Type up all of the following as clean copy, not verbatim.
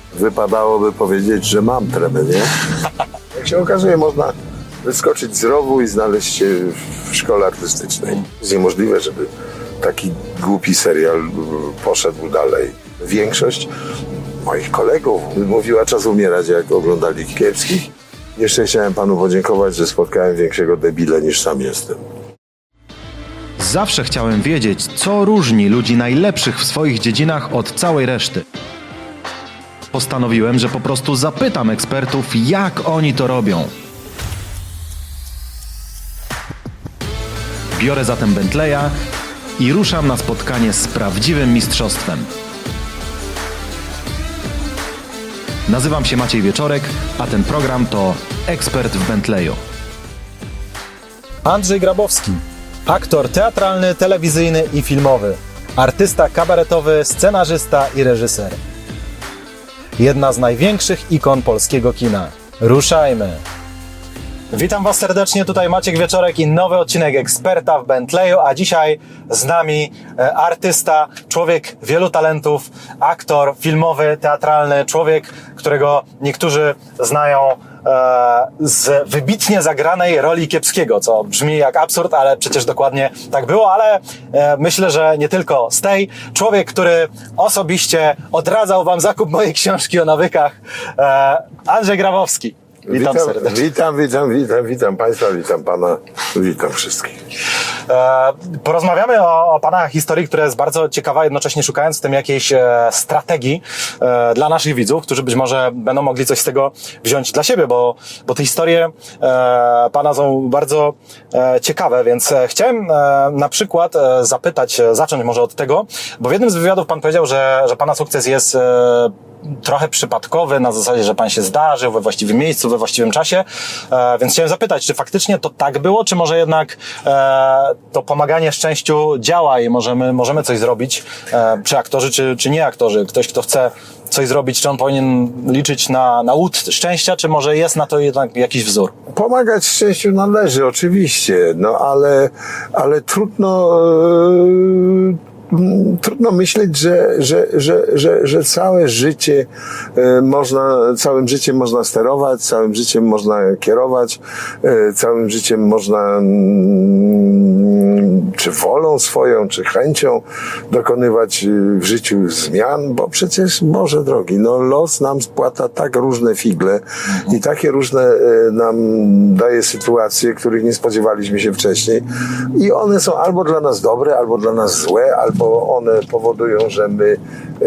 wypadałoby powiedzieć, że mam tremę, nie? Jak się okazuje, można wyskoczyć z rowu i znaleźć się w szkole artystycznej. Jest niemożliwe, żeby taki głupi serial poszedł dalej. Większość moich kolegów mówiła czas umierać, jak oglądali Kiepskich. Jeszcze chciałem panu podziękować, że spotkałem większego debila niż sam jestem. Zawsze chciałem wiedzieć, co różni ludzi najlepszych w swoich dziedzinach od całej reszty. Postanowiłem, że po prostu zapytam ekspertów, jak oni to robią. Biorę zatem Bentleya i ruszam na spotkanie z prawdziwym mistrzostwem. Nazywam się Maciej Wieczorek, a ten program to Ekspert w Bentleyu. Andrzej Grabowski, aktor teatralny, telewizyjny i filmowy, artysta kabaretowy, scenarzysta i reżyser. Jedna z największych ikon polskiego kina. Ruszajmy! Witam Was serdecznie, tutaj Maciek Wieczorek i nowy odcinek Eksperta w Bentleyu, a dzisiaj z nami artysta, człowiek wielu talentów, aktor filmowy, teatralny, człowiek, którego niektórzy znają z wybitnie zagranej roli Kiepskiego, co brzmi jak absurd, ale przecież dokładnie tak było, ale myślę, że nie tylko z tej. Człowiek, który osobiście odradzał Wam zakup mojej książki o nawykach, Andrzej Grabowski. Witam serdecznie. Witam Państwa, witam Pana, witam wszystkich. Porozmawiamy o Pana historii, która jest bardzo ciekawa, jednocześnie szukając w tym jakiejś strategii dla naszych widzów, którzy być może będą mogli coś z tego wziąć dla siebie, bo te historie Pana są bardzo ciekawe, więc chciałem na przykład zacząć może od tego, bo w jednym z wywiadów Pan powiedział, że Pana sukces jest trochę przypadkowy, na zasadzie, że Pan się zdarzył we właściwym miejscu, we właściwym czasie, więc chciałem zapytać, czy faktycznie to tak było, czy może jednak to pomaganie szczęściu działa i możemy coś zrobić, czy aktorzy, czy nie aktorzy, ktoś, kto chce coś zrobić, czy on powinien liczyć na łód szczęścia, czy może jest na to jednak jakiś wzór? Pomagać szczęściu należy, oczywiście, no ale trudno myśleć, że całym życiem można sterować, całym życiem można kierować, całym życiem można czy wolą swoją, czy chęcią dokonywać w życiu zmian, bo przecież, Boże drogi, no los nam spłata tak różne figle i takie różne nam daje sytuacje, których nie spodziewaliśmy się wcześniej i one są albo dla nas dobre, albo dla nas złe, albo one powodują, że my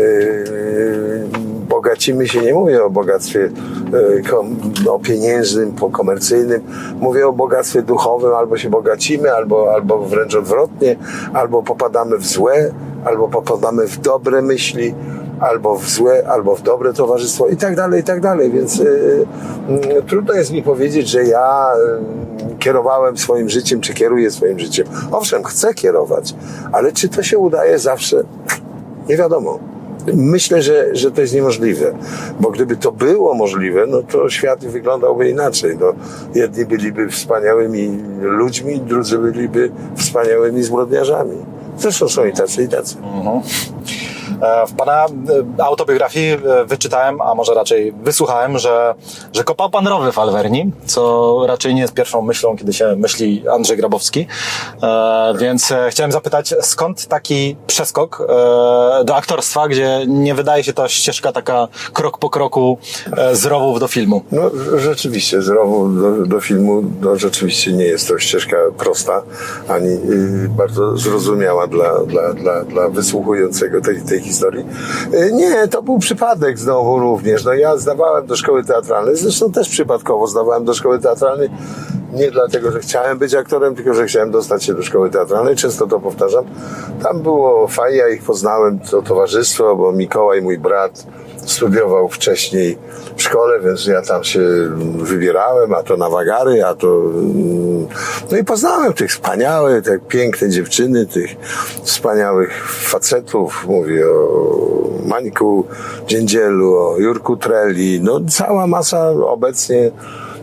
bogacimy się. Nie mówię o bogactwie pieniężnym, komercyjnym, mówię o bogactwie duchowym, albo się bogacimy, albo wręcz odwrotnie, albo popadamy w złe, albo popadamy w dobre myśli, albo w złe, albo w dobre towarzystwo i tak dalej, więc trudno jest mi powiedzieć, że ja kierowałem swoim życiem, czy kieruję swoim życiem. Owszem, chcę kierować, ale czy to się udaje zawsze? Nie wiadomo. Myślę, że to jest niemożliwe, bo gdyby to było możliwe, no to świat wyglądałby inaczej. No, jedni byliby wspaniałymi ludźmi, drudzy byliby wspaniałymi zbrodniarzami. Zresztą są i tacy, i tacy. W Pana autobiografii wyczytałem, a może raczej wysłuchałem, że kopał Pan rowy w Alverni, co raczej nie jest pierwszą myślą, kiedy się myśli Andrzej Grabowski. Więc chciałem zapytać, skąd taki przeskok do aktorstwa, gdzie nie wydaje się to ścieżka taka krok po kroku z rowów do filmu? No rzeczywiście, z rowów do filmu rzeczywiście nie jest to ścieżka prosta, ani bardzo zrozumiała dla wysłuchującego tej historii. Nie, to był przypadek znowu również. No ja zdawałem do szkoły teatralnej, zresztą też przypadkowo zdawałem do szkoły teatralnej, nie dlatego, że chciałem być aktorem, tylko że chciałem dostać się do szkoły teatralnej. Często to powtarzam. Tam było fajnie, ja ich poznałem, to towarzystwo, bo Mikołaj, mój brat, studiował wcześniej w szkole, więc ja tam się wybierałem, a to na wagary, a to... No i poznałem tych wspaniałych, te piękne dziewczyny, tych wspaniałych facetów. Mówię o Mańku Dziędzielu, o Jurku Treli, no cała masa obecnie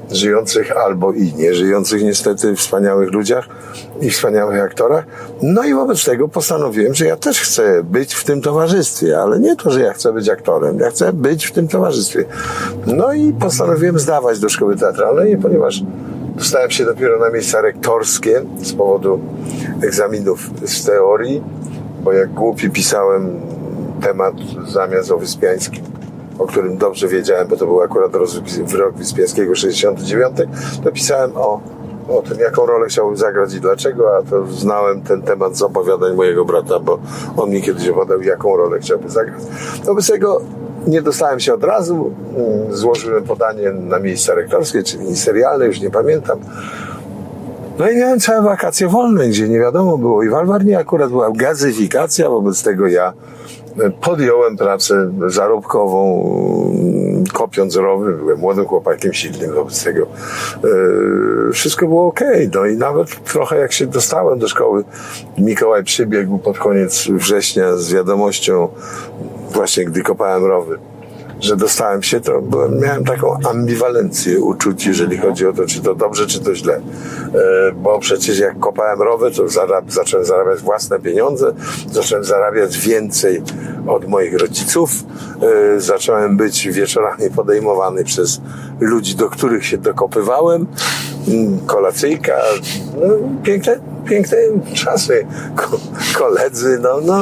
żyjących albo i nieżyjących niestety wspaniałych ludziach i wspaniałych aktorach. No i wobec tego postanowiłem, że ja też chcę być w tym towarzystwie, ale nie to, że ja chcę być aktorem, ja chcę być w tym towarzystwie. No i postanowiłem zdawać do szkoły teatralnej, ponieważ dostałem się dopiero na miejsca rektorskie z powodu egzaminów z teorii, bo jak głupi pisałem temat zamiast o Wyspiańskim, o którym dobrze wiedziałem, bo to był akurat wyrok Wyspiańskiego 69, to pisałem o tym, jaką rolę chciałbym zagrać i dlaczego, a to znałem ten temat z opowiadań mojego brata, bo on mi kiedyś opowiadał, jaką rolę chciałbym zagrać. Wobec tego nie dostałem się od razu, złożyłem podanie na miejsca rektorskie, czy ministerialne, już nie pamiętam. No i miałem całe wakacje wolne, gdzie nie wiadomo było. I w Alwarnie akurat była gazyfikacja, wobec tego ja podjąłem pracę zarobkową, kopiąc rowy. Byłem młodym chłopakiem silnym, wobec tego wszystko było okej. No i nawet trochę jak się dostałem do szkoły, Mikołaj przybiegł pod koniec września z wiadomością, właśnie gdy kopałem rowy, że dostałem się, to miałem taką ambiwalencję uczuć, jeżeli chodzi o to, czy to dobrze, czy to źle. Bo przecież jak kopałem rowy, to zacząłem zarabiać własne pieniądze, zacząłem zarabiać więcej od moich rodziców, zacząłem być wieczorami podejmowany przez ludzi, do których się dokopywałem, kolacyjka, no, piękne czasy, koledzy,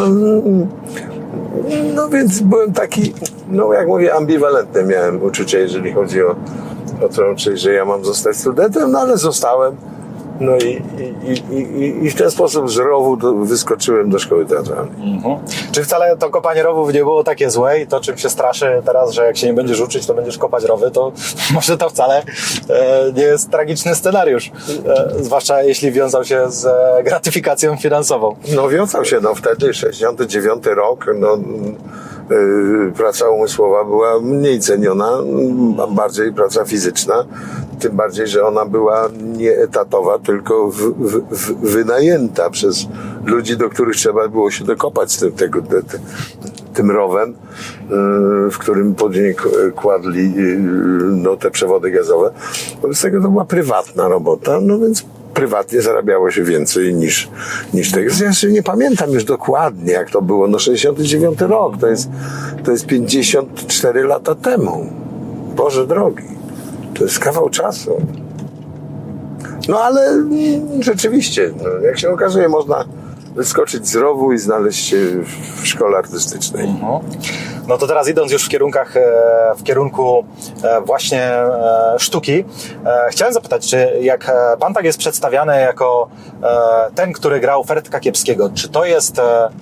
no więc byłem taki, no jak mówię, ambiwalentny miałem uczucie, jeżeli chodzi o to, że ja mam zostać studentem, no ale zostałem. No i w ten sposób z rowu wyskoczyłem do szkoły teatralnej. Mhm. Czy wcale to kopanie rowów nie było takie złe i to, czym się straszy teraz, że jak się nie będziesz uczyć, to będziesz kopać rowy, to może to wcale nie jest tragiczny scenariusz. Zwłaszcza jeśli wiązał się z gratyfikacją finansową. No wiązał się, wtedy 69 rok, praca umysłowa była mniej ceniona, a bardziej praca fizyczna, tym bardziej, że ona była nie etatowa, tylko wynajęta przez ludzi, do których trzeba było się dokopać tym rowem, w którym później kładli te przewody gazowe. Wobec tego to była prywatna robota, więc prywatnie zarabiało się więcej niż tego. Ja się nie pamiętam już dokładnie, jak to było. 69 rok, to jest 54 lata temu. Boże drogi, to jest kawał czasu. No ale rzeczywiście, jak się okazuje, można wyskoczyć z rowu i znaleźć się w szkole artystycznej. No to teraz idąc już w kierunku właśnie sztuki, chciałem zapytać, czy jak pan tak jest przedstawiany jako ten, który grał Ferdka Kiepskiego, czy to jest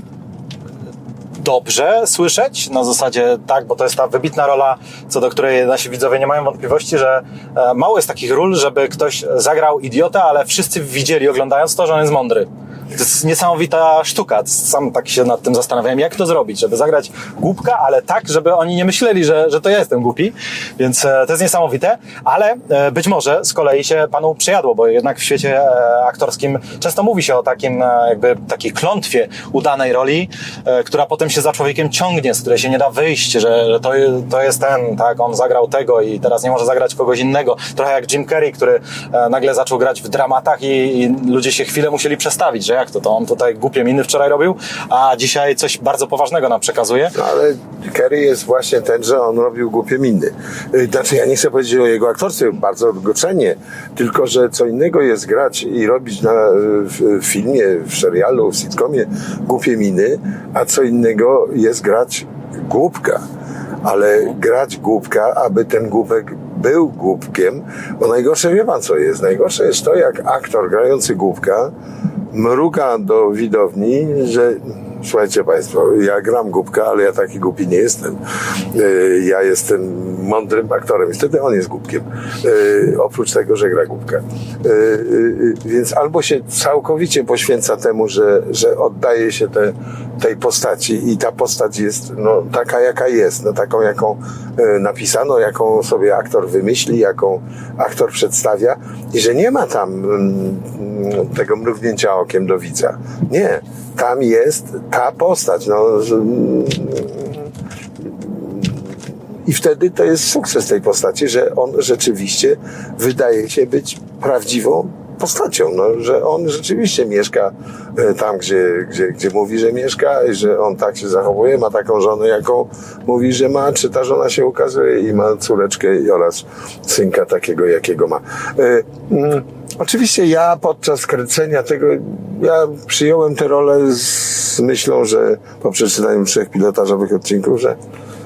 dobrze słyszeć? Na zasadzie tak, bo to jest ta wybitna rola, co do której nasi widzowie nie mają wątpliwości, że mało jest takich ról, żeby ktoś zagrał idiotę, ale wszyscy widzieli, oglądając to, że on jest mądry. To jest niesamowita sztuka. Sam tak się nad tym zastanawiałem, jak to zrobić, żeby zagrać głupka, ale tak, żeby oni nie myśleli, że to ja jestem głupi. Więc to jest niesamowite, ale być może z kolei się panu przyjadło, bo jednak w świecie aktorskim często mówi się o takiej klątwie udanej roli, która potem się za człowiekiem ciągnie, z której się nie da wyjść, że to jest ten, tak, on zagrał tego i teraz nie może zagrać kogoś innego. Trochę jak Jim Carrey, który nagle zaczął grać w dramatach i ludzie się chwilę musieli przestawić, że jak to on tutaj głupie miny wczoraj robił, a dzisiaj coś bardzo poważnego nam przekazuje. No ale Carrey jest właśnie ten, że on robił głupie miny. Znaczy ja nie chcę powiedzieć o jego aktorstwie, bardzo go cenię, tylko że co innego jest grać i robić w filmie, w serialu, w sitcomie głupie miny, a co innego jest grać głupka. Ale grać głupka, aby ten głupek był głupkiem, bo najgorsze, wie pan co jest? Najgorsze jest to, jak aktor grający głupka mruga do widowni, że słuchajcie państwo, ja gram głupka, ale ja taki głupi nie jestem. Ja jestem mądrym aktorem i wtedy on jest głupkiem. Oprócz tego, że gra głupka. Więc albo się całkowicie poświęca temu, że oddaje się tej postaci i ta postać jest taka, jaka jest, taką, jaką napisano, jaką sobie aktor wymyśli, jaką aktor przedstawia i że nie ma tam tego mrugnięcia okiem do widza. Nie. Tam jest ta postać. I wtedy to jest sukces tej postaci, że on rzeczywiście wydaje się być prawdziwą postacią, no, że on rzeczywiście mieszka tam, gdzie mówi, że mieszka i że on tak się zachowuje, ma taką żonę, jaką mówi, że ma, czy ta żona się ukazuje i ma córeczkę oraz synka takiego, jakiego ma. Oczywiście ja podczas kręcenia tego, ja przyjąłem tę rolę z myślą, że po przeczytaniu 3 pilotażowych odcinków, że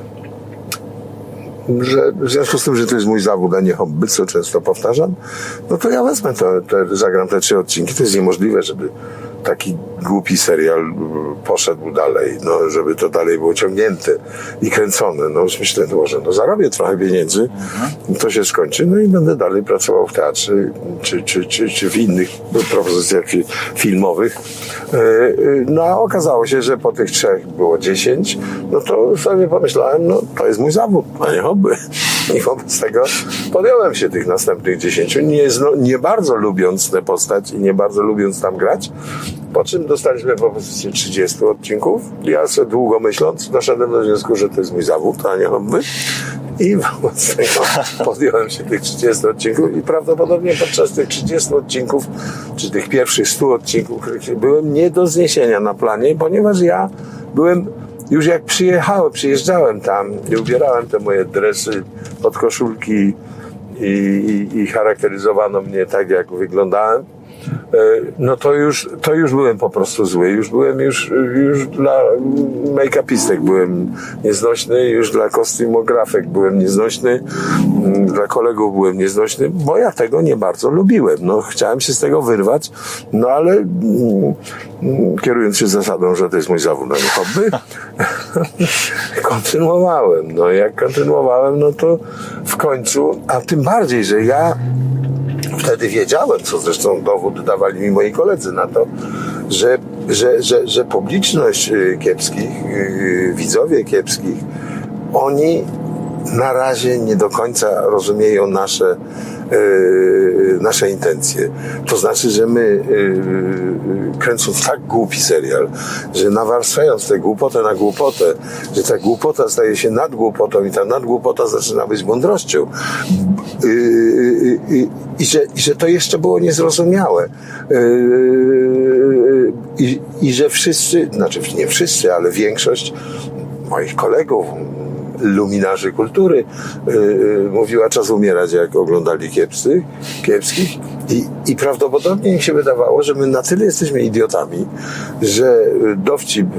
w związku z tym, że to jest mój zawód, a nie hobby, co często powtarzam, no to ja wezmę zagram te 3 odcinki. To jest niemożliwe, żeby taki głupi serial poszedł dalej, no, żeby to dalej było ciągnięte i kręcone. No już myślę, że zarobię trochę pieniędzy, to się skończy, no i będę dalej pracował w teatrze, czy w innych propozycjach filmowych. No a okazało się, że po tych 3 było 10, no to sobie pomyślałem, no to jest mój zawód, a nie hobby. I wobec tego podjąłem się tych następnych 10, nie bardzo lubiąc tę postać i nie bardzo lubiąc tam grać, po czym dostaliśmy propozycję 30 odcinków. Ja sobie długo myśląc doszedłem do wniosku, że to jest mój zawód, a nie hobby. I wobec tego podjąłem się tych 30 odcinków i prawdopodobnie podczas tych 30 odcinków, czy tych pierwszych 100 odcinków, byłem nie do zniesienia na planie, ponieważ ja byłem, już jak przyjeżdżałem tam i ubierałem te moje dresy pod koszulki i charakteryzowano mnie tak, jak wyglądałem, no to już byłem po prostu zły. Już dla make-upistek byłem nieznośny, już dla kostiumografek byłem nieznośny, dla kolegów byłem nieznośny, bo ja tego nie bardzo lubiłem. No, chciałem się z tego wyrwać, no ale kierując się zasadą, że to jest mój zawód, a nie hobby, kontynuowałem. No, jak kontynuowałem, no to w końcu, a tym bardziej, że ja wtedy wiedziałem, co zresztą dowód dawali mi moi koledzy na to, że publiczność kiepskich, widzowie kiepskich, oni na razie nie do końca rozumieją nasze intencje. To znaczy, że my kręcąc tak głupi serial, że nawarstwiając tę głupotę na głupotę, że ta głupota staje się nadgłupotą i ta nadgłupota zaczyna być mądrością i że to jeszcze było niezrozumiałe i że wszyscy, znaczy nie wszyscy, ale większość moich kolegów, luminarzy kultury mówiła, czas umierać, jak oglądali kiepskich i prawdopodobnie im się wydawało, że my na tyle jesteśmy idiotami, że dowcip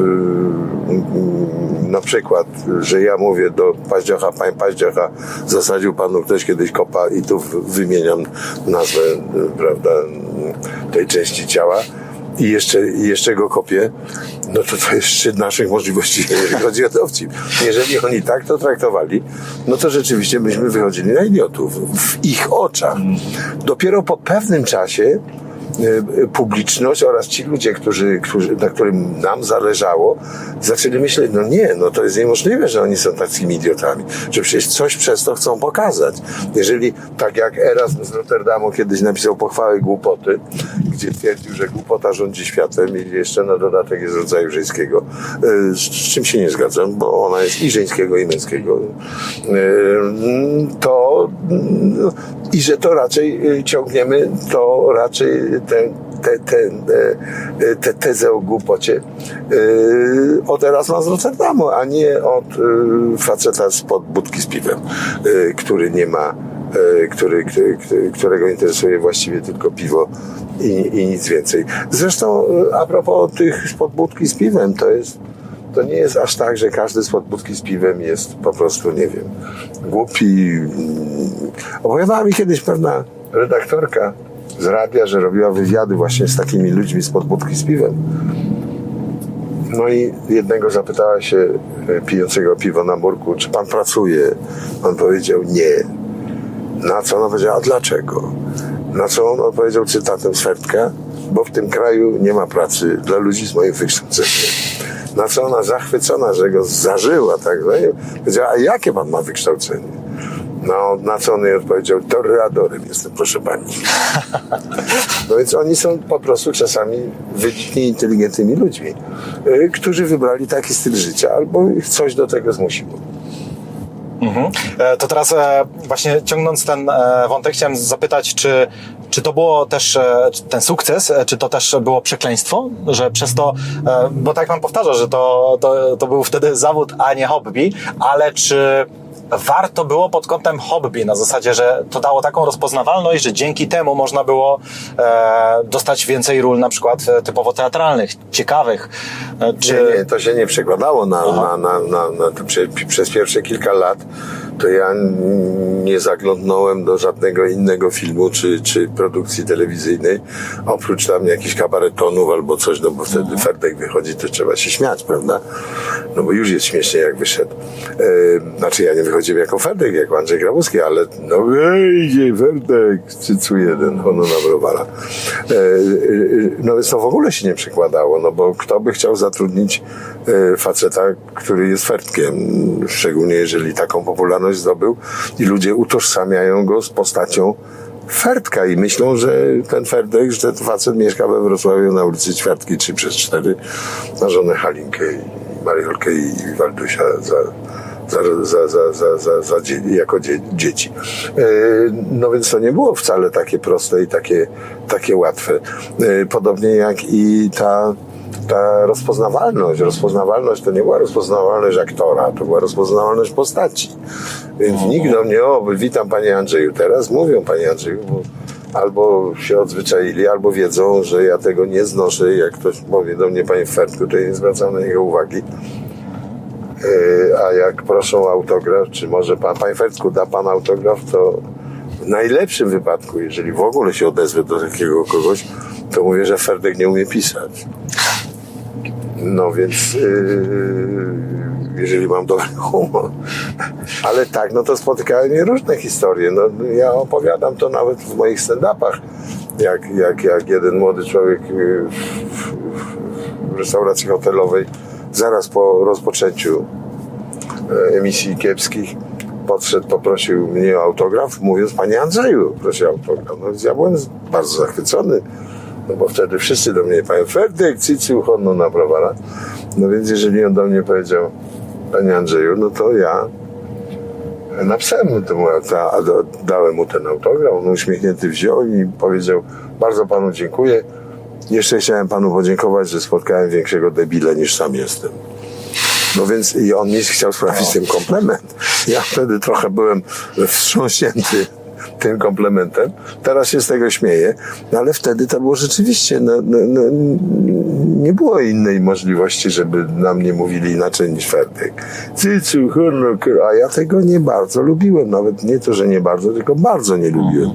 na przykład, że ja mówię do Paździocha, panie Paździocha, zasadził panu ktoś kiedyś kopa i tu wymieniam nazwę, prawda, tej części ciała, i jeszcze go kopię, no to jest szczyt naszych możliwości, jeżeli chodzi o dowcip. Jeżeli oni tak to traktowali, no to rzeczywiście myśmy wychodzili na idiotów w ich oczach. Dopiero po pewnym czasie publiczność oraz ci ludzie, na którym nam zależało, zaczęli myśleć, no nie, no to jest niemożliwe, że oni są takimi idiotami, że przecież coś przez to chcą pokazać. Jeżeli, tak jak Erasm z Rotterdamu kiedyś napisał pochwałę głupoty, gdzie twierdził, że głupota rządzi światem i jeszcze na dodatek jest rodzaju żeńskiego, z czym się nie zgadzam, bo ona jest i żeńskiego, i męskiego, i że to raczej ciągniemy, to raczej tę tezę o głupocie od Erasma z Rotterdamu, a nie od faceta spod budki z piwem, który nie ma, którego interesuje właściwie tylko piwo i nic więcej. Zresztą a propos tych spod budki z piwem, to nie jest aż tak, że każdy spod budki z piwem jest po prostu, nie wiem, głupi. Opowiadała mi kiedyś pewna redaktorka z radia, że robiła wywiady właśnie z takimi ludźmi spod budki z piwem. No i jednego zapytała się pijącego piwo na murku, czy pan pracuje? On powiedział nie. Na co ona powiedziała, a dlaczego? Na co on odpowiedział cytatem z Fertka, bo w tym kraju nie ma pracy dla ludzi z moim wykształceniem. Na co ona zachwycona, że go zażyła, tak, powiedziała, a jakie pan ma wykształcenie? No, na co on jej odpowiedział, toreadorem jestem, proszę pani. No więc oni są po prostu czasami wybitnie inteligentnymi ludźmi, którzy wybrali taki styl życia albo ich coś do tego zmusiło. To teraz właśnie ciągnąc ten wątek, chciałem zapytać, czy to było też ten sukces, czy to też było przekleństwo, że przez to, bo tak pan powtarza, że to był wtedy zawód, a nie hobby, ale czy warto było pod kątem hobby, na zasadzie, że to dało taką rozpoznawalność, że dzięki temu można było dostać więcej ról, na przykład typowo teatralnych, ciekawych. Nie, to się nie przekładało przez pierwsze kilka lat. To ja nie zaglądnąłem do żadnego innego filmu czy produkcji telewizyjnej, oprócz tam jakichś kabaretonów albo coś, no bo wtedy Ferdek wychodzi, to trzeba się śmiać, prawda? No bo już jest śmiesznie, jak wyszedł. Znaczy ja nie wychodziłem jako Ferdek, jako Andrzej Grabowski, ale no wejdzie Ferdek, cycu jeden, ono na browara. No więc to w ogóle się nie przekładało, no bo kto by chciał zatrudnić faceta, który jest Ferdkiem, szczególnie jeżeli taką popularność zdobył i ludzie utożsamiają go z postacią Ferdka i myślą, że ten Ferdek, że ten facet mieszka we Wrocławiu na ulicy Ćwiartki 3/4, ma żonę Halinkę i Mariolkę i Waldusia jako dzieci. No więc to nie było wcale takie proste i takie łatwe. Podobnie jak i ta rozpoznawalność to nie była rozpoznawalność aktora, to była rozpoznawalność postaci. Więc nikt do mnie, witam panie Andrzeju, teraz mówią panie Andrzeju, bo albo się odzwyczaili, albo wiedzą, że ja tego nie znoszę, jak ktoś powie do mnie panie Ferdku, to ja nie zwracam na niego uwagi. A jak proszą o autograf, czy może panie Ferdku, da pan autograf, to w najlepszym wypadku, jeżeli w ogóle się odezwę do takiego kogoś, to mówię, że Ferdek nie umie pisać. No więc jeżeli mam dobry humor. Ale tak, no to spotykają mnie różne historie. No, ja opowiadam to nawet w moich stand-upach. Jak jeden młody człowiek w restauracji hotelowej zaraz po rozpoczęciu emisji kiepskich podszedł, poprosił mnie o autograf, mówiąc, panie Andrzeju, proszę o autograf. No więc ja byłem bardzo zachwycony. No bo wtedy wszyscy do mnie, panie Ferdek, cycu, honno na browara. No więc jeżeli on do mnie powiedział, panie Andrzeju, no to ja napisałem dałem mu ten autograf, on uśmiechnięty wziął i powiedział, bardzo panu dziękuję. Jeszcze chciałem panu podziękować, że spotkałem większego debila niż sam jestem. No więc i on mi chciał sprawić ten komplement. Ja wtedy trochę byłem wstrząśnięty tym komplementem. Teraz się z tego śmieję, no ale wtedy to było rzeczywiście, nie było innej możliwości, żeby na mnie mówili inaczej niż Ferdek. Cycu, a ja tego nie bardzo lubiłem. Nawet nie to, że nie bardzo, tylko bardzo nie lubiłem.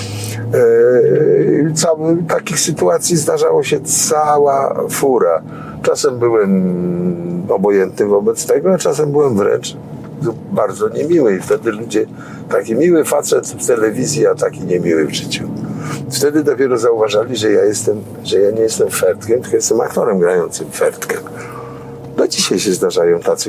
Takich sytuacji zdarzało się cała fura. Czasem byłem obojętny wobec tego, a czasem byłem wręcz bardzo niemiły i wtedy ludzie, taki miły facet w telewizji, a taki niemiły w życiu. Wtedy dopiero zauważali, że ja nie jestem Ferdkiem, tylko jestem aktorem grającym Ferdkę. Do dzisiaj się zdarzają tacy,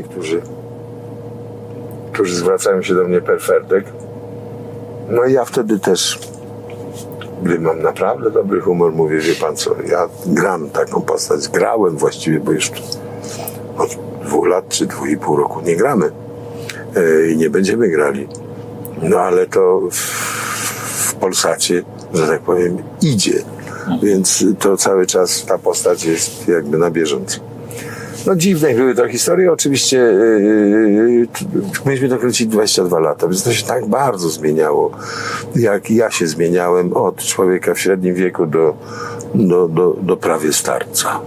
którzy zwracają się do mnie per Ferdek. No i ja wtedy też, gdy mam naprawdę dobry humor, mówię, wie pan co, ja gram taką postać, grałem właściwie, bo już od 2 lat czy 2,5 roku nie gramy i nie będziemy grali. No ale to w Polsacie, że tak powiem, idzie. Więc to cały czas ta postać jest jakby na bieżąco. No dziwne były to historie. Oczywiście mieliśmy to kręcić 22 lata, więc to się tak bardzo zmieniało, jak ja się zmieniałem od człowieka w średnim wieku do prawie starca.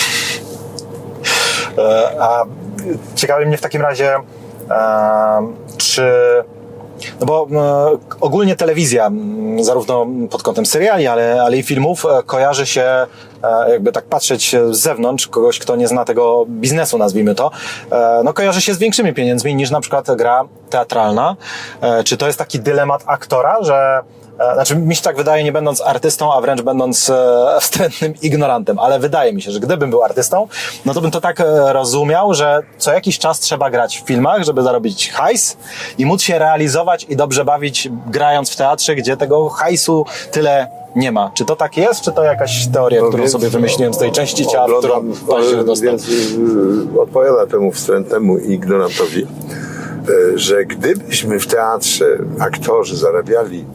A ciekawi mnie w takim razie, czy... No bo ogólnie telewizja, zarówno pod kątem seriali, ale i filmów, kojarzy się, jakby tak patrzeć z zewnątrz, kogoś, kto nie zna tego biznesu, nazwijmy to, no kojarzy się z większymi pieniędzmi niż na przykład gra teatralna. Czy to jest taki dylemat aktora, że znaczy mi się tak wydaje, nie będąc artystą, a wręcz będąc wstrętnym ignorantem, ale wydaje mi się, że gdybym był artystą, no to bym to tak rozumiał, że co jakiś czas trzeba grać w filmach, żeby zarobić hajs i móc się realizować i dobrze bawić grając w teatrze, gdzie tego hajsu tyle nie ma. Czy to tak jest, czy to jakaś teoria, którą sobie wymyśliłem z tej części ciała, którą pan się dostał? Więc odpowiada temu wstrętnemu ignorantowi, że gdybyśmy w teatrze aktorzy zarabiali,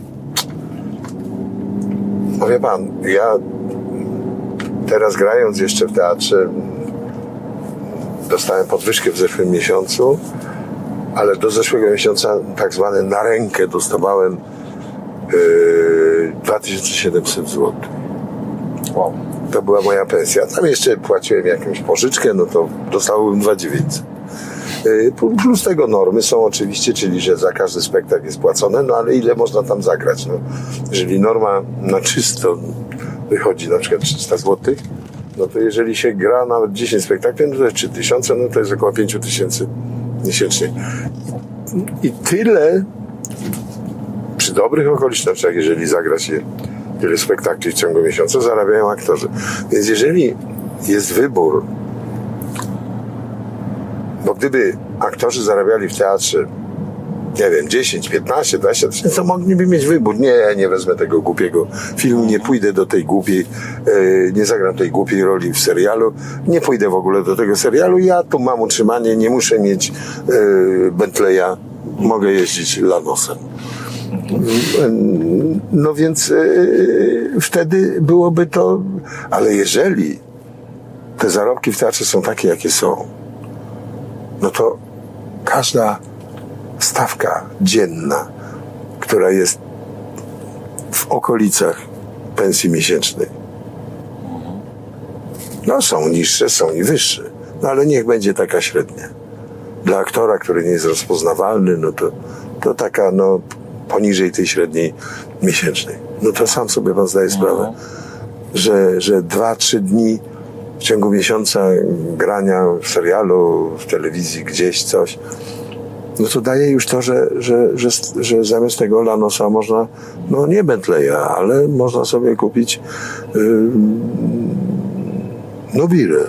no wie pan, ja teraz grając jeszcze w teatrze dostałem podwyżkę w zeszłym miesiącu, ale do zeszłego miesiąca tak zwane na rękę dostawałem 2700 zł. Wow. To była moja pensja. Tam jeszcze płaciłem jakąś pożyczkę, no to dostałem 2900. Plus tego normy są oczywiście, czyli że za każdy spektakl jest płacone, no ale ile można tam zagrać? No, jeżeli norma na czysto wychodzi na przykład 300 zł, no to jeżeli się gra nawet 10 spektakli, no to jest 3000, no to jest około 5000 miesięcznie. I tyle przy dobrych okolicznościach, jeżeli zagra się tyle spektakli w ciągu miesiąca, zarabiają aktorzy. Więc jeżeli jest wybór, bo gdyby aktorzy zarabiali w teatrze, nie wiem, 10, 15, 20 tysięcy, to mogliby mieć wybór. Nie wezmę tego głupiego filmu, nie pójdę do tej głupiej, nie zagram tej głupiej roli w serialu, nie pójdę w ogóle do tego serialu, ja tu mam utrzymanie, nie muszę mieć Bentleya, mogę jeździć Lanosem. No więc wtedy byłoby to, ale jeżeli te zarobki w teatrze są takie, jakie są, no to każda stawka dzienna, która jest w okolicach pensji miesięcznej, no są niższe, są i wyższe, no ale niech będzie taka średnia. Dla aktora, który nie jest rozpoznawalny, no to taka, no poniżej tej średniej miesięcznej. No to sam sobie pan zdaje sprawę, że 2-3 dni w ciągu miesiąca grania w serialu, w telewizji, gdzieś coś, no to daje już to, że zamiast tego Lanosa można, no nie Bentleya, ale można sobie kupić Nobirę.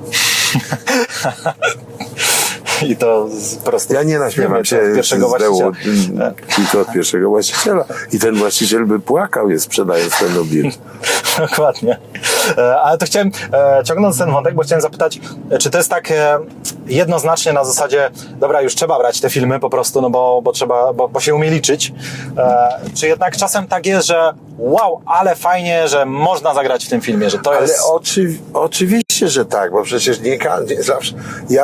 I to prosto. Ja nie naśmiewam się tylko od pierwszego właściciela. I ten właściciel by płakał je sprzedając ten Nobir. Dokładnie. Ale to chciałem, ciągnąc ten wątek, bo chciałem zapytać, czy to jest tak jednoznacznie na zasadzie, dobra, już trzeba brać te filmy po prostu, no bo trzeba, bo się umie liczyć. Czy jednak czasem tak jest, że wow, ale fajnie, że można zagrać w tym filmie, że to jest... Ale oczywiście, że tak, bo przecież nie zawsze... Ja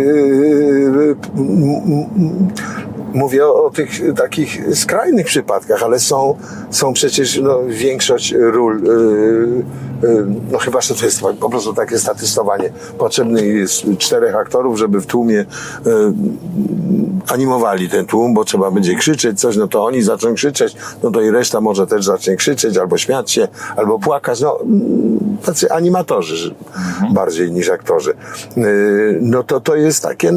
mówię o tych takich skrajnych przypadkach, ale są przecież większość ról, no chyba, że to jest po prostu takie statystowanie. Potrzebny jest 4 aktorów, żeby w tłumie animowali ten tłum, bo trzeba będzie krzyczeć coś, no to oni zaczną krzyczeć, no to i reszta może też zacznie krzyczeć, albo śmiać się, albo płakać, no tacy animatorzy bardziej niż aktorzy. No to jest takie,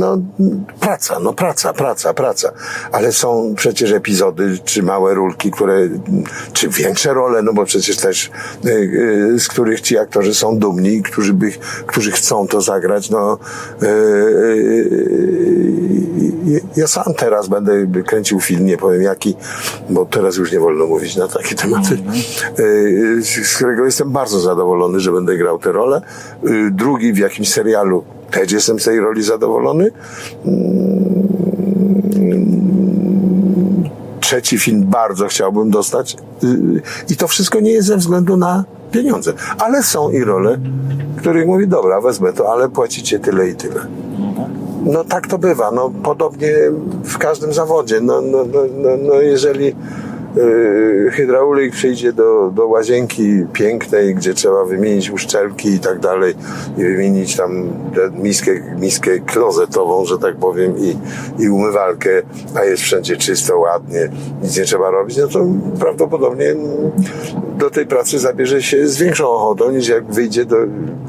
praca. Ale są przecież epizody, czy małe rólki, czy większe role, no bo przecież też z których ci aktorzy są dumni, którzy chcą to zagrać, no ja sam teraz będę kręcił film, nie powiem jaki, bo teraz już nie wolno mówić na takie tematy, z którego jestem bardzo zadowolony, że będę grał tę rolę. Drugi w jakimś serialu, też jestem z tej roli zadowolony. Trzeci film bardzo chciałbym dostać i to wszystko nie jest ze względu na pieniądze, ale są i role, których mówi, dobra, wezmę to, ale płacicie tyle i tyle. No tak to bywa, no podobnie w każdym zawodzie, no jeżeli hydraulik przyjdzie do łazienki pięknej, gdzie trzeba wymienić uszczelki i tak dalej i wymienić tam miskę klozetową, że tak powiem, i umywalkę, a jest wszędzie czysto, ładnie, nic nie trzeba robić, no to prawdopodobnie do tej pracy zabierze się z większą ochotą, niż jak wyjdzie do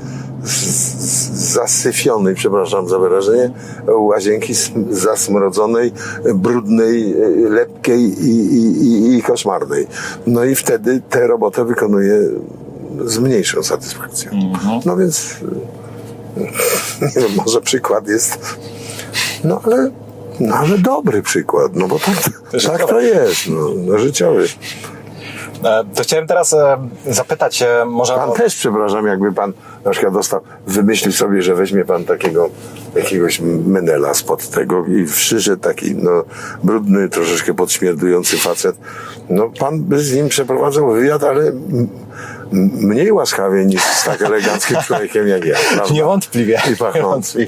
zasyfionej, przepraszam za wyrażenie, łazienki zasmrodzonej, brudnej, lepkiej i koszmarnej. No i wtedy tę robotę wykonuje z mniejszą satysfakcją. No więc nie wiem, może przykład jest ale dobry przykład, no bo tak to jest, no życiowy. To chciałem teraz zapytać, może... Pan też, przepraszam, jakby pan na przykład wymyślił sobie, że weźmie pan jakiegoś menela spod tego i przyszedł taki, brudny, troszeczkę podśmierdujący facet. Pan by z nim przeprowadzał wywiad, ale mniej łaskawie niż z tak eleganckim człowiekiem jak ja. Prawda? Niewątpliwie. I pachnący.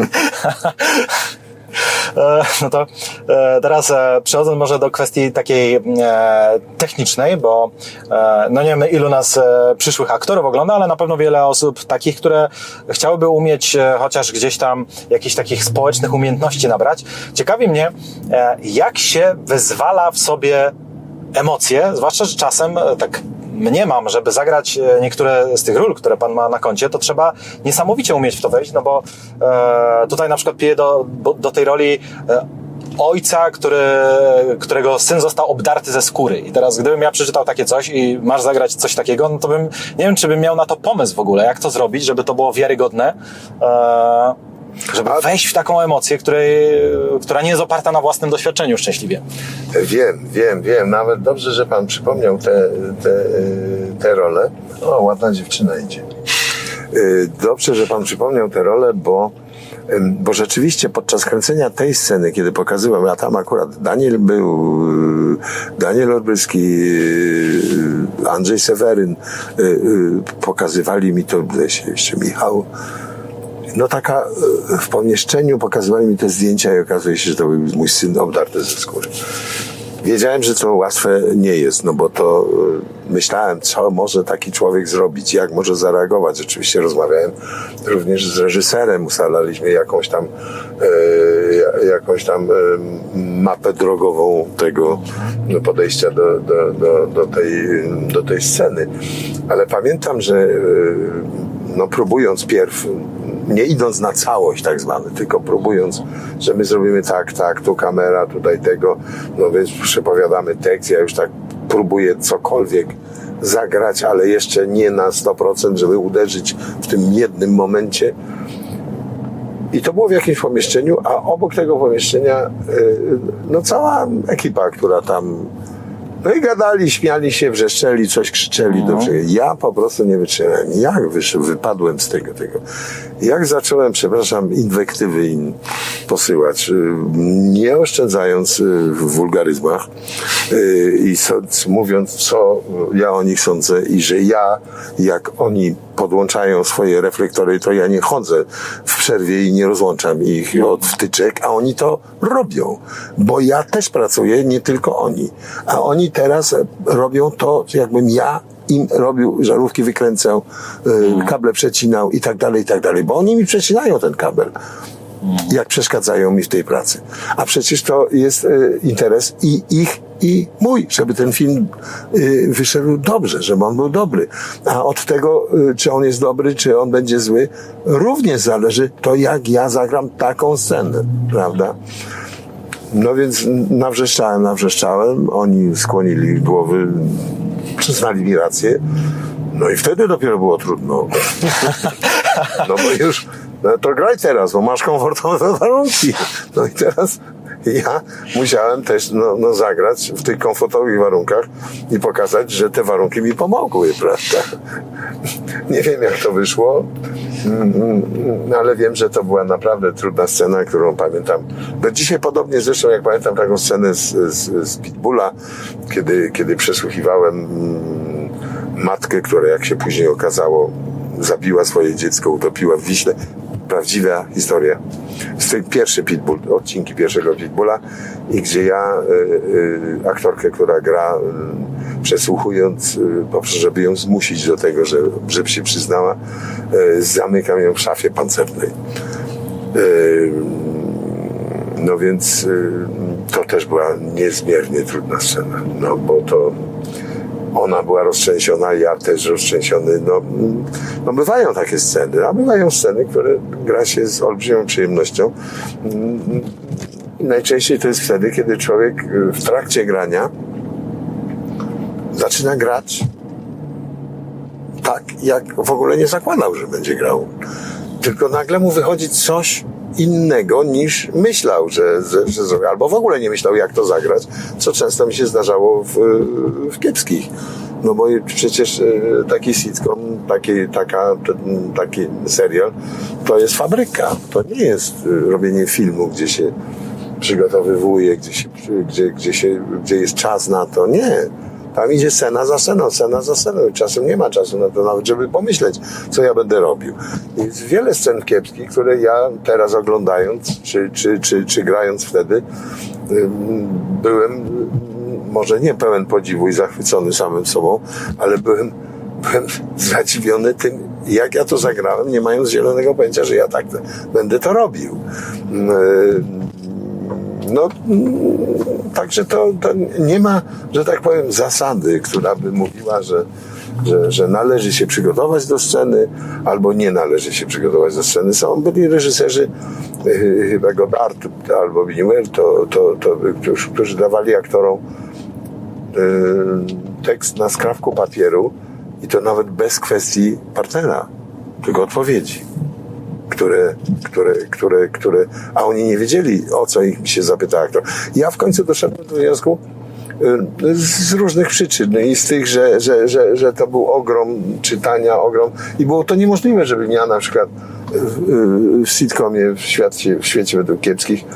No to teraz przechodząc może do kwestii takiej technicznej, bo nie wiem, ilu nas przyszłych aktorów ogląda, ale na pewno wiele osób takich, które chciałyby umieć chociaż gdzieś tam jakichś takich społecznych umiejętności nabrać. Ciekawi mnie, jak się wyzwala w sobie emocje, zwłaszcza, że czasem tak mniemam, żeby zagrać niektóre z tych ról, które pan ma na koncie, to trzeba niesamowicie umieć w to wejść, bo tutaj na przykład piję do tej roli ojca, którego syn został obdarty ze skóry. I teraz gdybym ja przeczytał takie coś i masz zagrać coś takiego, to nie wiem, czy bym miał na to pomysł w ogóle, jak to zrobić, żeby to było wiarygodne, żeby wejść w taką emocję, która nie jest oparta na własnym doświadczeniu szczęśliwie. Wiem. Nawet dobrze, że pan przypomniał te role. O, ładna dziewczyna idzie. Dobrze, że pan przypomniał te role, bo rzeczywiście podczas kręcenia tej sceny, kiedy pokazywałem, a tam akurat Daniel był, Daniel Olbryski, Andrzej Seweryn, pokazywali mi to, jeszcze Michał, taka w pomieszczeniu pokazywali mi te zdjęcia i okazuje się, że to był mój syn obdarty ze skóry. Wiedziałem, że to łatwe nie jest, bo to myślałem, co może taki człowiek zrobić, jak może zareagować. Oczywiście rozmawiałem również z reżyserem, ustalaliśmy jakąś tam mapę drogową tego podejścia do tej sceny. Ale pamiętam, że próbując pierw, nie idąc na całość tak zwany, tylko próbując, że my zrobimy tak, tu kamera, tutaj tego, więc przepowiadamy tekst, ja już tak próbuję cokolwiek zagrać, ale jeszcze nie na 100%, żeby uderzyć w tym jednym momencie. I to było w jakimś pomieszczeniu, a obok tego pomieszczenia cała ekipa, która tam i gadali, śmiali się, wrzeszczeli, coś krzyczeli. Ja po prostu nie wytrzymałem. Jak wypadłem z tego. Jak zacząłem, inwektywy im posyłać, nie oszczędzając w wulgaryzmach i mówiąc, co ja o nich sądzę i że ja, jak oni podłączają swoje reflektory, to ja nie chodzę w przerwie i nie rozłączam ich od wtyczek, a oni to robią. Bo ja też pracuję, nie tylko oni. A oni teraz robią to, jakbym ja im robił, żarówki wykręcał, kable przecinał i tak dalej, bo oni mi przecinają ten kabel, jak przeszkadzają mi w tej pracy. A przecież to jest interes i ich, i mój, żeby ten film wyszedł dobrze, żeby on był dobry. A od tego, czy on jest dobry, czy on będzie zły, również zależy to, jak ja zagram taką scenę, prawda? Więc nawrzeszczałem, oni skłonili głowy, przyznali mi rację, i wtedy dopiero było trudno. Bo już, to graj teraz, bo masz komfortowe warunki. I teraz ja musiałem też zagrać w tych komfortowych warunkach i pokazać, że te warunki mi pomogły, prawda? Nie wiem, jak to wyszło, ale wiem, że to była naprawdę trudna scena, którą pamiętam. Do dzisiaj podobnie zresztą, jak pamiętam taką scenę z Pitbulla, kiedy przesłuchiwałem matkę, która, jak się później okazało, zabiła swoje dziecko, utopiła w Wiśle. Prawdziwa historia. Pierwszy Pitbull, odcinki pierwszego Pitbulla, i gdzie ja aktorkę, która gra, przesłuchując, żeby ją zmusić do tego, żeby się przyznała, zamykam ją w szafie pancernej. Więc to też była niezmiernie trudna scena, bo to ona była roztrzęsiona, ja też roztrzęsiony. Bywają takie sceny, a bywają sceny, które gra się z olbrzymią przyjemnością. Najczęściej to jest wtedy, kiedy człowiek w trakcie grania zaczyna grać tak, jak w ogóle nie zakładał, że będzie grał. Tylko nagle mu wychodzi coś innego niż myślał, że zrobi. Albo w ogóle nie myślał, jak to zagrać, co często mi się zdarzało w kiepskich. No bo przecież taki sitcom, taki serial, to jest fabryka. To nie jest robienie filmu, gdzie się przygotowywuje, gdzie jest czas na to. Nie. Tam idzie scena za sceną. Czasem nie ma czasu na to nawet, żeby pomyśleć, co ja będę robił. Jest wiele scen kiepskich, które ja teraz oglądając, czy grając wtedy, byłem może nie pełen podziwu i zachwycony samym sobą, ale byłem zadziwiony tym, jak ja to zagrałem, nie mając zielonego pojęcia, że ja tak będę to robił. No, także to nie ma, że tak powiem, zasady, która by mówiła, że należy się przygotować do sceny, albo nie należy się przygotować do sceny. Byli reżyserzy, chyba Godard albo Buñuel, którzy dawali aktorom tekst na skrawku papieru i to nawet bez kwestii partnera, tylko odpowiedzi, które, a oni nie wiedzieli, o co ich się zapyta aktor. Ja w końcu doszedłem do wniosku z różnych przyczyn i z tych, że to był ogrom czytania, i było to niemożliwe, żebym ja na przykład w sitcomie w świecie według kiepskich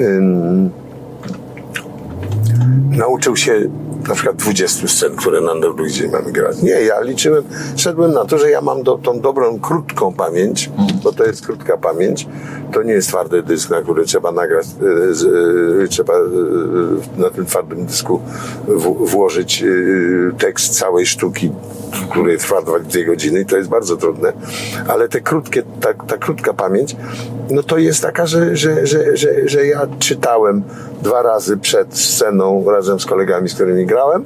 nauczył się na przykład 20 scen, które na dobry dzień mamy grać. Nie, ja szedłem na to, że ja mam tą dobrą, krótką pamięć, bo to jest krótka pamięć. To nie jest twardy dysk, na który trzeba nagrać, trzeba na tym twardym dysku włożyć tekst całej sztuki, który trwa 2 godziny i to jest bardzo trudne, ale ta krótka pamięć, no to jest taka, że ja czytałem 2 razy przed sceną razem z kolegami, z którymi grałem,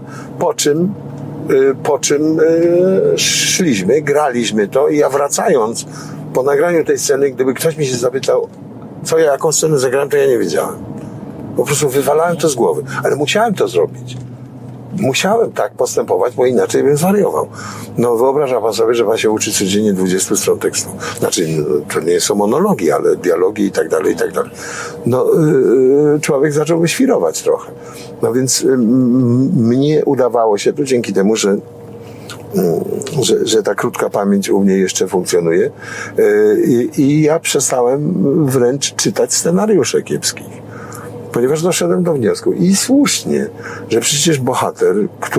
po czym szliśmy, graliśmy to i ja wracając po nagraniu tej sceny, gdyby ktoś mi się zapytał, jaką scenę zagrałem, to ja nie wiedziałem. Po prostu wywalałem to z głowy, ale musiałem to zrobić. Musiałem tak postępować, bo inaczej bym zwariował. No wyobraża pan sobie, że pan się uczy codziennie 20 stron tekstu. Znaczy, to nie są monologi, ale dialogi i tak dalej, i tak dalej. No, człowiek zacząłby świrować trochę. No więc mnie udawało się to dzięki temu, że ta krótka pamięć u mnie jeszcze funkcjonuje i ja przestałem wręcz czytać scenariusze kiepskich. Ponieważ doszedłem do wniosku i słusznie, że przecież bohater,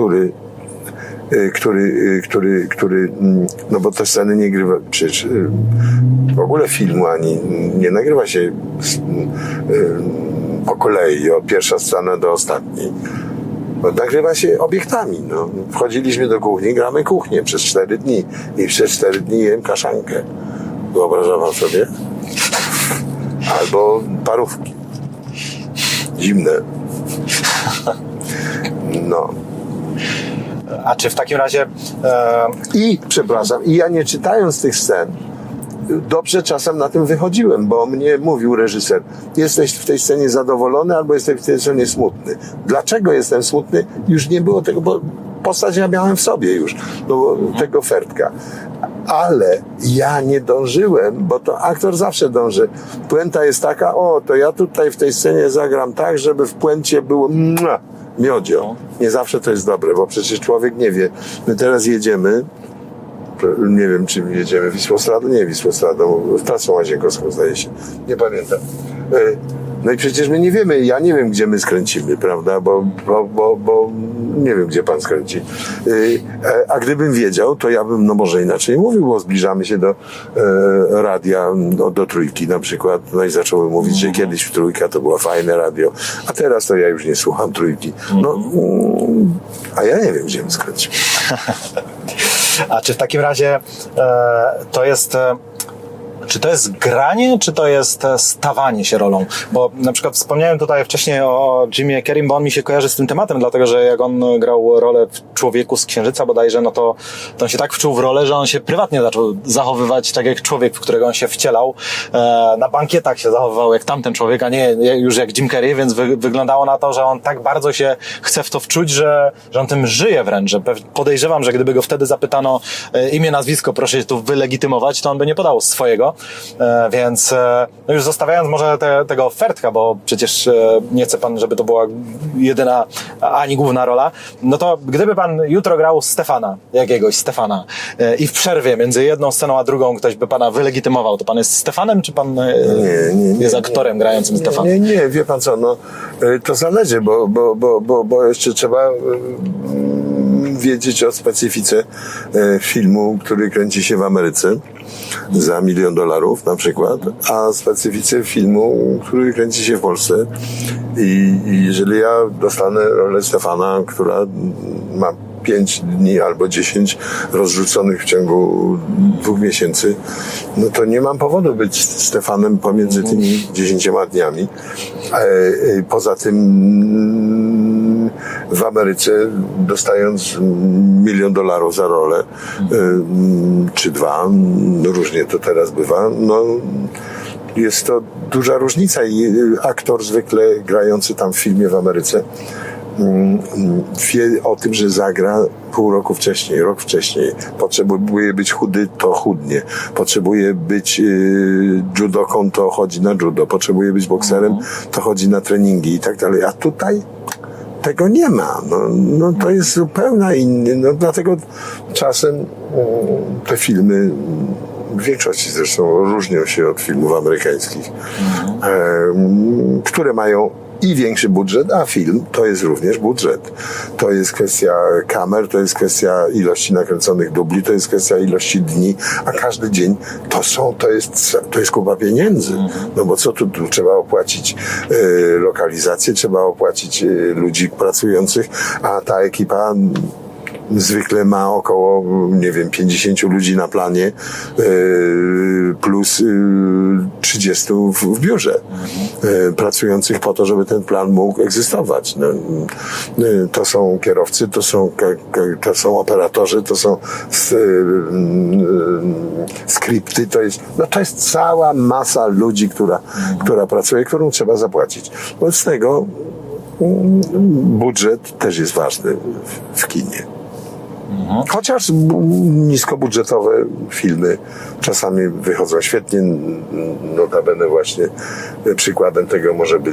który no bo te sceny nie grywa, przecież w ogóle filmu ani nie nagrywa się po kolei, od pierwsza scena do ostatniej. Bo nagrywa się obiektami. No. Wchodziliśmy do kuchni, gramy kuchnię przez 4 dni i przez 4 dni jem kaszankę. Wyobrażam pan sobie? Albo parówki. Zimne. No. A czy w takim razie... I ja nie czytając tych scen, dobrze czasem na tym wychodziłem, bo mnie mówił reżyser, jesteś w tej scenie zadowolony albo jesteś w tej scenie smutny. Dlaczego jestem smutny? Już nie było tego, bo postać ja miałem w sobie już, tego Fertka. Ale ja nie dążyłem, bo to aktor zawsze dąży. Puenta jest taka, to ja tutaj w tej scenie zagram tak, żeby w puencie było miodzio. Nie zawsze to jest dobre, bo przecież człowiek nie wie. My teraz jedziemy, nie wiem, czy jedziemy Wisłostradą, nie Wisłostradą, Trasą Łazienkowską, zdaje się. Nie pamiętam. No i przecież my nie wiemy, ja nie wiem, gdzie my skręcimy, prawda, bo nie wiem, gdzie pan skręci. A gdybym wiedział, to ja bym, może inaczej mówił, bo zbliżamy się do radia, do Trójki na przykład, no i zacząłem mówić, że kiedyś w Trójka to było fajne radio, a teraz to ja już nie słucham Trójki. No, a ja nie wiem, gdzie my skręcimy. A czy w takim razie to jest... Czy to jest granie, czy to jest stawanie się rolą? Bo na przykład wspomniałem tutaj wcześniej o Jimie Carreym, bo on mi się kojarzy z tym tematem, dlatego że jak on grał rolę w Człowieku z Księżyca bodajże, no to on się tak wczuł w rolę, że on się prywatnie zaczął zachowywać tak jak człowiek, w którego on się wcielał. Na bankietach się zachowywał jak tamten człowiek, a nie już jak Jim Carrey, więc wyglądało na to, że on tak bardzo się chce w to wczuć, że on tym żyje wręcz, że podejrzewam, że gdyby go wtedy zapytano imię, nazwisko, proszę się tu wylegitymować, to on by nie podał swojego. więc no już zostawiając może tego Fertka, bo przecież nie chce pan, żeby to była jedyna ani główna rola, no to gdyby pan jutro grał jakiegoś Stefana i w przerwie między jedną sceną a drugą ktoś by pana wylegitymował, to pan jest Stefanem, czy pan jest aktorem grającym Stefana? Nie, wie pan co, no to zależy, bo jeszcze trzeba wiedzieć o specyfice filmu, który kręci się w Ameryce za $1 milion na przykład, a specyfice filmu, który kręci się w Polsce. I jeżeli ja dostanę rolę Stefana, która ma 5 dni albo 10 rozrzuconych w ciągu 2 miesięcy, no to nie mam powodu być Stefanem pomiędzy tymi 10 dniami. Poza tym w Ameryce dostając $1 milion za rolę, czy 2, różnie to teraz bywa, no jest to duża różnica i aktor zwykle grający tam w filmie w Ameryce wie o tym, że zagra pół roku wcześniej, rok wcześniej. Potrzebuje być chudy, to chudnie. Potrzebuje być judoką, to chodzi na judo. Potrzebuje być bokserem, to chodzi na treningi i tak dalej. A tutaj tego nie ma. No to jest zupełnie inny. No dlatego czasem te filmy w większości zresztą różnią się od filmów amerykańskich, które mają i większy budżet, a film to jest również budżet. To jest kwestia kamer, to jest kwestia ilości nakręconych dubli, to jest kwestia ilości dni, a każdy dzień to jest kupa pieniędzy. No bo co tu trzeba opłacić lokalizację, trzeba opłacić ludzi pracujących, a ta ekipa zwykle ma około, 50 ludzi na planie, plus 30 w biurze, pracujących po to, żeby ten plan mógł egzystować. No, to są kierowcy, to są operatorzy, to są skrypty, to jest cała masa ludzi, która pracuje, którą trzeba zapłacić. Wobec tego budżet też jest ważny w kinie. Chociaż niskobudżetowe filmy czasami wychodzą świetnie, notabene właśnie przykładem tego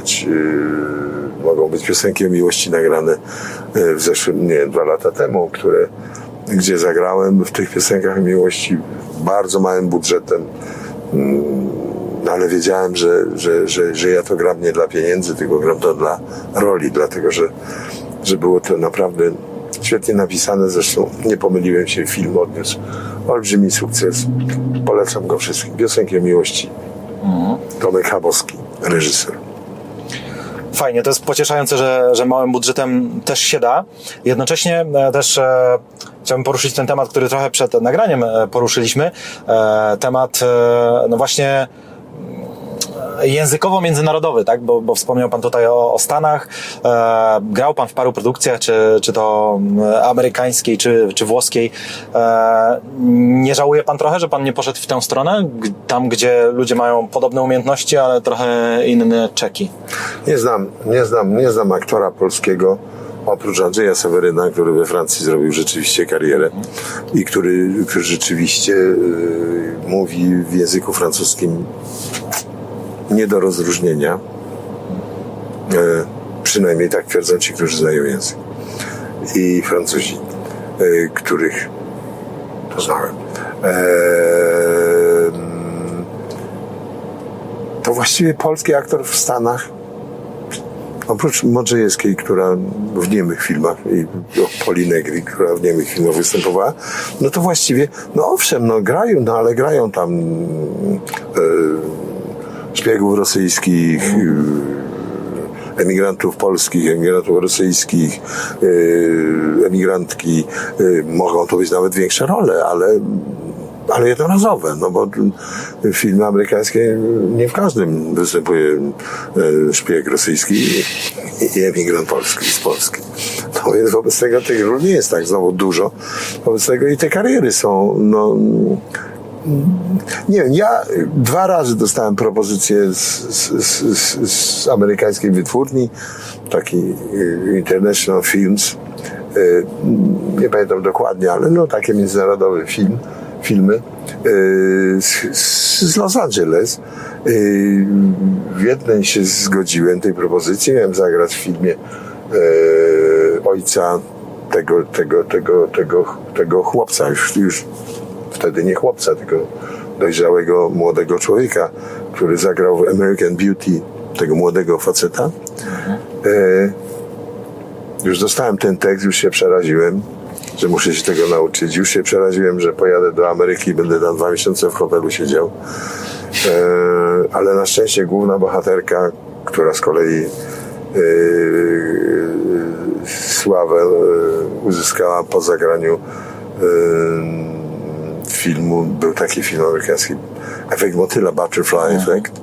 mogą być Piosenki o miłości nagrane w zeszłym, 2 lata temu, gdzie zagrałem w tych Piosenkach o miłości bardzo małym budżetem, ale wiedziałem, że ja to gram nie dla pieniędzy, tylko gram to dla roli, dlatego że było to naprawdę świetnie napisane, zresztą nie pomyliłem się, film odniósł olbrzymi sukces. Polecam go wszystkim. Piosenki o miłości. Tomek Chabowski, reżyser. Fajnie, to jest pocieszające, że małym budżetem też się da. Jednocześnie też chciałbym poruszyć ten temat, który trochę przed nagraniem poruszyliśmy. Temat, no właśnie językowo-międzynarodowy, tak? Bo wspomniał pan tutaj o Stanach. Grał pan w paru produkcjach, czy to amerykańskiej, czy włoskiej. Nie żałuje pan trochę, że pan nie poszedł w tę stronę? Tam, gdzie ludzie mają podobne umiejętności, ale trochę inne czeki. Nie znam aktora polskiego, oprócz Andrzeja Seweryna, który we Francji zrobił rzeczywiście karierę i który rzeczywiście mówi w języku francuskim nie do rozróżnienia. Przynajmniej tak twierdzą ci, którzy znają język. I Francuzi, których poznałem. To właściwie polski aktor w Stanach, oprócz Modrzejewskiej, która w niemych filmach, i Poli Negri, która w niemych filmach występowała, no to właściwie, no owszem, no grają, no ale grają tam szpiegów rosyjskich, emigrantów polskich, emigrantów rosyjskich, emigrantki. Mogą to być nawet większe role, ale jednorazowe, no bo filmy amerykańskie nie w każdym występuje szpieg rosyjski i emigrant polski z Polski. No więc wobec tego tych ról nie jest tak znowu dużo. Wobec tego i te kariery są, no nie wiem, ja 2 razy dostałem propozycję z amerykańskiej wytwórni, taki International Films, nie pamiętam dokładnie, ale no taki międzynarodowy filmy z Los Angeles. W jednej się zgodziłem tej propozycji. Miałem zagrać w filmie ojca tego chłopca, już wtedy nie chłopca, tylko dojrzałego, młodego człowieka, który zagrał w American Beauty, tego młodego faceta. Już dostałem ten tekst, już się przeraziłem, że muszę się tego nauczyć. Już się przeraziłem, że pojadę do Ameryki i będę tam 2 miesiące w hotelu siedział. Ale na szczęście główna bohaterka, która z kolei sławę uzyskała po zagraniu filmu, był taki film amerykański, Efekt motyla, Butterfly Effect.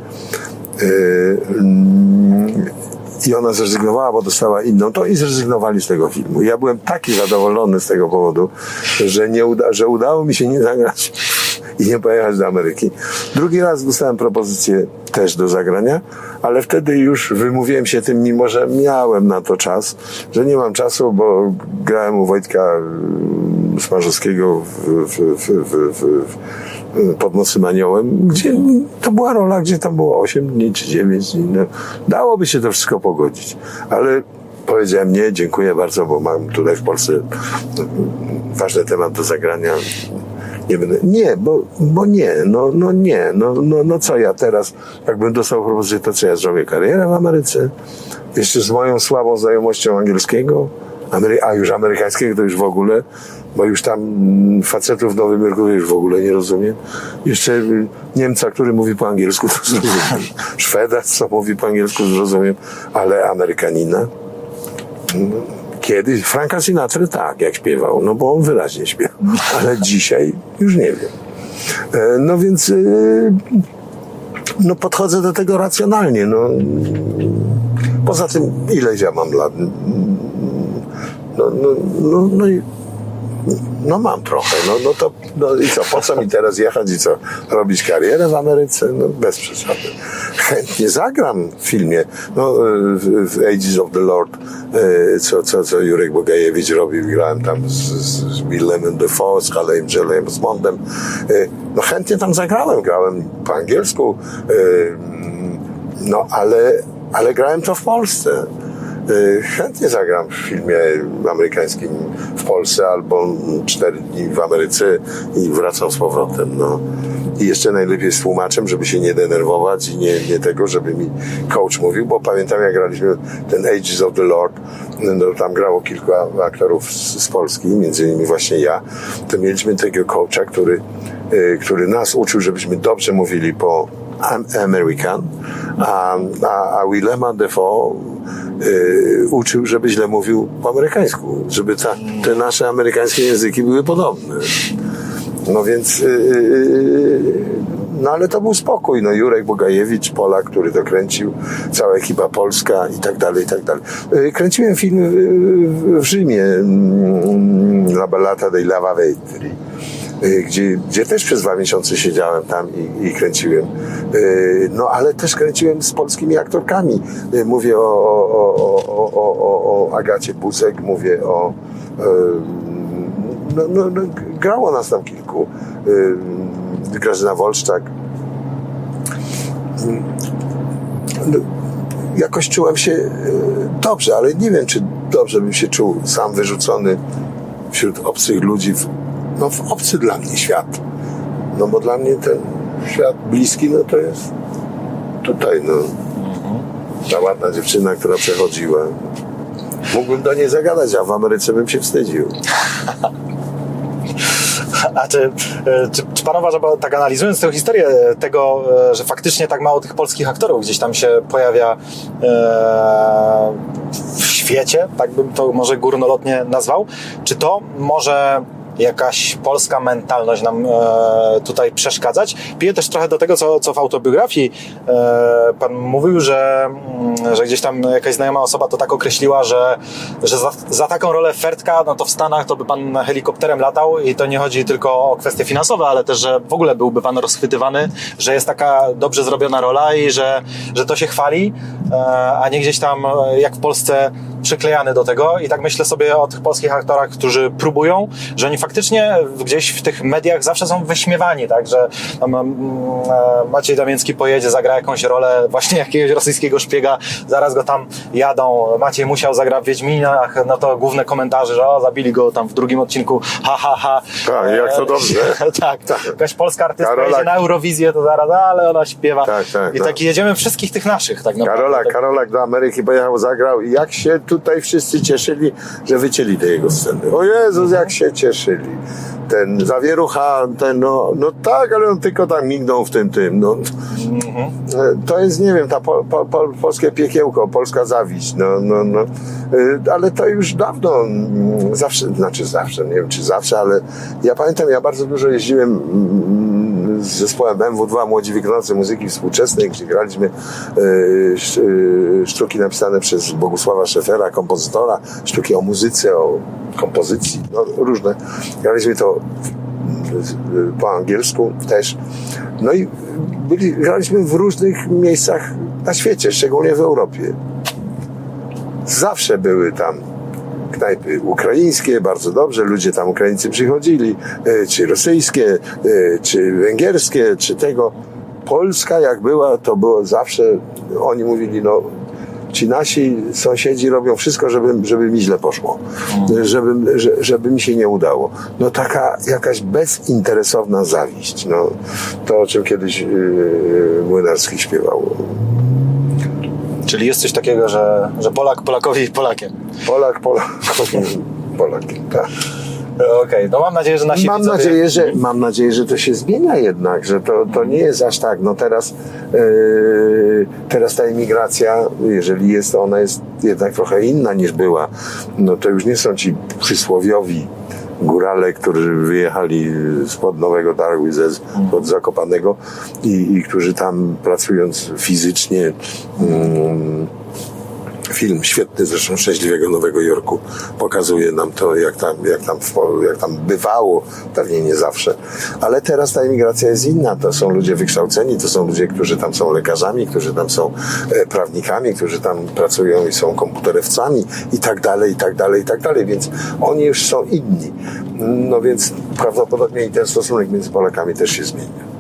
I ona zrezygnowała, bo dostała inną, to i zrezygnowali z tego filmu. Ja byłem taki zadowolony z tego powodu, że udało mi się nie zagrać i nie pojechać do Ameryki. Drugi raz dostałem propozycję też do zagrania, ale wtedy już wymówiłem się tym, mimo że miałem na to czas, że nie mam czasu, bo grałem u Wojtka Smarzowskiego pod Nocnym Aniołem, gdzie to była rola, gdzie tam było 8 dni czy 9 dni. No, dałoby się to wszystko pogodzić, ale powiedziałem nie, dziękuję bardzo, bo mam tutaj w Polsce ważny temat do zagrania. Nie będę, nie, bo nie, no co ja teraz, jakbym dostał propozycję, to co ja zrobię karierę w Ameryce, jeszcze z moją słabą znajomością angielskiego, a już amerykańskiego to już w ogóle, bo już tam facetów w Nowym Jorku już w ogóle nie rozumiem. Jeszcze Niemca, który mówi po angielsku, to zrozumiem. Szweda, co mówi po angielsku, zrozumiem, ale Amerykanina. Kiedyś Franka Sinatra tak, jak śpiewał, no bo on wyraźnie śpiewał, ale dzisiaj już nie wiem. No więc no podchodzę do tego racjonalnie. No. Poza tym, ileś ja mam lat? No mam trochę, no i co, po co mi teraz jechać i co, robić karierę w Ameryce? No bez przesady. Chętnie zagram w filmie, w Ages of the Lord, co Jurek Bogajewicz robił, grałem tam z Willem Dafoe, z Halem Bondem, no chętnie tam zagrałem, grałem po angielsku, no ale grałem to w Polsce. Chętnie zagram w filmie amerykańskim w Polsce albo 4 dni w Ameryce i wracam z powrotem. No. I jeszcze najlepiej z tłumaczem, żeby się nie denerwować i nie tego, żeby mi coach mówił, bo pamiętam, jak graliśmy ten Ages of the Lord, no tam grało kilku aktorów z Polski, między innymi właśnie ja, to mieliśmy tego coacha, który nas uczył, żebyśmy dobrze mówili po American, a Willema Dafoe uczył, żeby źle mówił po amerykańsku, żeby te nasze amerykańskie języki były podobne. No więc no ale to był spokój. No Jurek Bogajewicz, Polak, który to kręcił, cała ekipa polska i tak dalej, i tak dalej. Kręciłem film w Rzymie, La Ballata dei Lavavetri, gdzie też przez 2 miesiące siedziałem tam i kręciłem. No ale też kręciłem z polskimi aktorkami. Mówię o Agacie Busek, mówię o grało nas tam kilku. Grażyna Wolszczak. Jakoś czułem się dobrze, ale nie wiem, czy dobrze bym się czuł sam wyrzucony wśród obcych ludzi w obcy dla mnie świat. No bo dla mnie ten świat bliski, no to jest tutaj, no. Ta ładna dziewczyna, która przechodziła. Mógłbym do niej zagadać, a w Ameryce bym się wstydził. A czy pan uważa, bo tak analizując tę historię tego, że faktycznie tak mało tych polskich aktorów gdzieś tam się pojawia w świecie, tak bym to może górnolotnie nazwał, czy to może jakaś polska mentalność nam tutaj przeszkadzać? Piję też trochę do tego, co w autobiografii pan mówił, że gdzieś tam jakaś znajoma osoba to tak określiła, że za taką rolę Fertka, no to w Stanach to by pan helikopterem latał i to nie chodzi tylko o kwestie finansowe, ale też, że w ogóle byłby pan rozchwytywany, że jest taka dobrze zrobiona rola i że to się chwali, a nie gdzieś tam jak w Polsce przyklejany do tego. I tak myślę sobie o tych polskich aktorach, którzy próbują, że oni faktycznie faktycznie gdzieś w tych mediach zawsze są wyśmiewani, tak, że tam, Maciej Damięcki pojedzie, zagra jakąś rolę właśnie jakiegoś rosyjskiego szpiega, zaraz go tam jadą, Maciej Musiał zagra w Wiedźminach, no to główne komentarze, że zabili go tam w drugim odcinku, ha, ha, ha. Tak, jak to dobrze. Tak, jakaś polska artystka jedzie na Eurowizję, to zaraz, ale ona śpiewa. I tak jedziemy wszystkich tych naszych, tak naprawdę. Karolak do Ameryki pojechał, zagrał i jak się tutaj wszyscy cieszyli, że wycięli te jego sceny. O Jezus, jak się cieszyli. Ten Zawierucha, no tak, ale on tylko tam mignął w tym. No. To jest, nie wiem, ta polskie piekiełko, polska zawiść. No. Ale to już dawno, zawsze, nie wiem czy zawsze, ale ja pamiętam, ja bardzo dużo jeździłem z zespołem MW2 Młodzi Wykonawcy Muzyki Współczesnej, gdzie graliśmy sztuki napisane przez Bogusława Szefera, kompozytora, sztuki o muzyce, o kompozycji, no różne. Graliśmy to po angielsku też. No i graliśmy w różnych miejscach na świecie, szczególnie w Europie. Zawsze były tam knajpy ukraińskie, bardzo dobrze, ludzie tam Ukraińcy przychodzili, czy rosyjskie, czy węgierskie, czy tego. Polska jak była, to było zawsze, oni mówili, no ci nasi sąsiedzi robią wszystko, żeby mi źle poszło, żeby mi się nie udało. No taka jakaś bezinteresowna zawiść, no to o czym kiedyś Młynarski śpiewał. Czyli jest coś takiego, że Polak Polakowi Polakiem. Polak Polakiem, tak. Okej, no mam nadzieję, że nasi widzowie... Mam nadzieję, że to się zmienia jednak, że to nie jest aż tak. No teraz ta emigracja, jeżeli jest, to ona jest jednak trochę inna niż była. No to już nie są ci przysłowiowi górale, którzy wyjechali spod Nowego Targu i spod Zakopanego i którzy tam pracując fizycznie film świetny, zresztą Szczęśliwego Nowego Jorku pokazuje nam to, jak tam bywało, pewnie nie zawsze. Ale teraz ta emigracja jest inna. To są ludzie wykształceni, to są ludzie, którzy tam są lekarzami, którzy tam są prawnikami, którzy tam pracują i są komputerowcami i tak dalej, więc oni już są inni. No więc prawdopodobnie i ten stosunek między Polakami też się zmienia.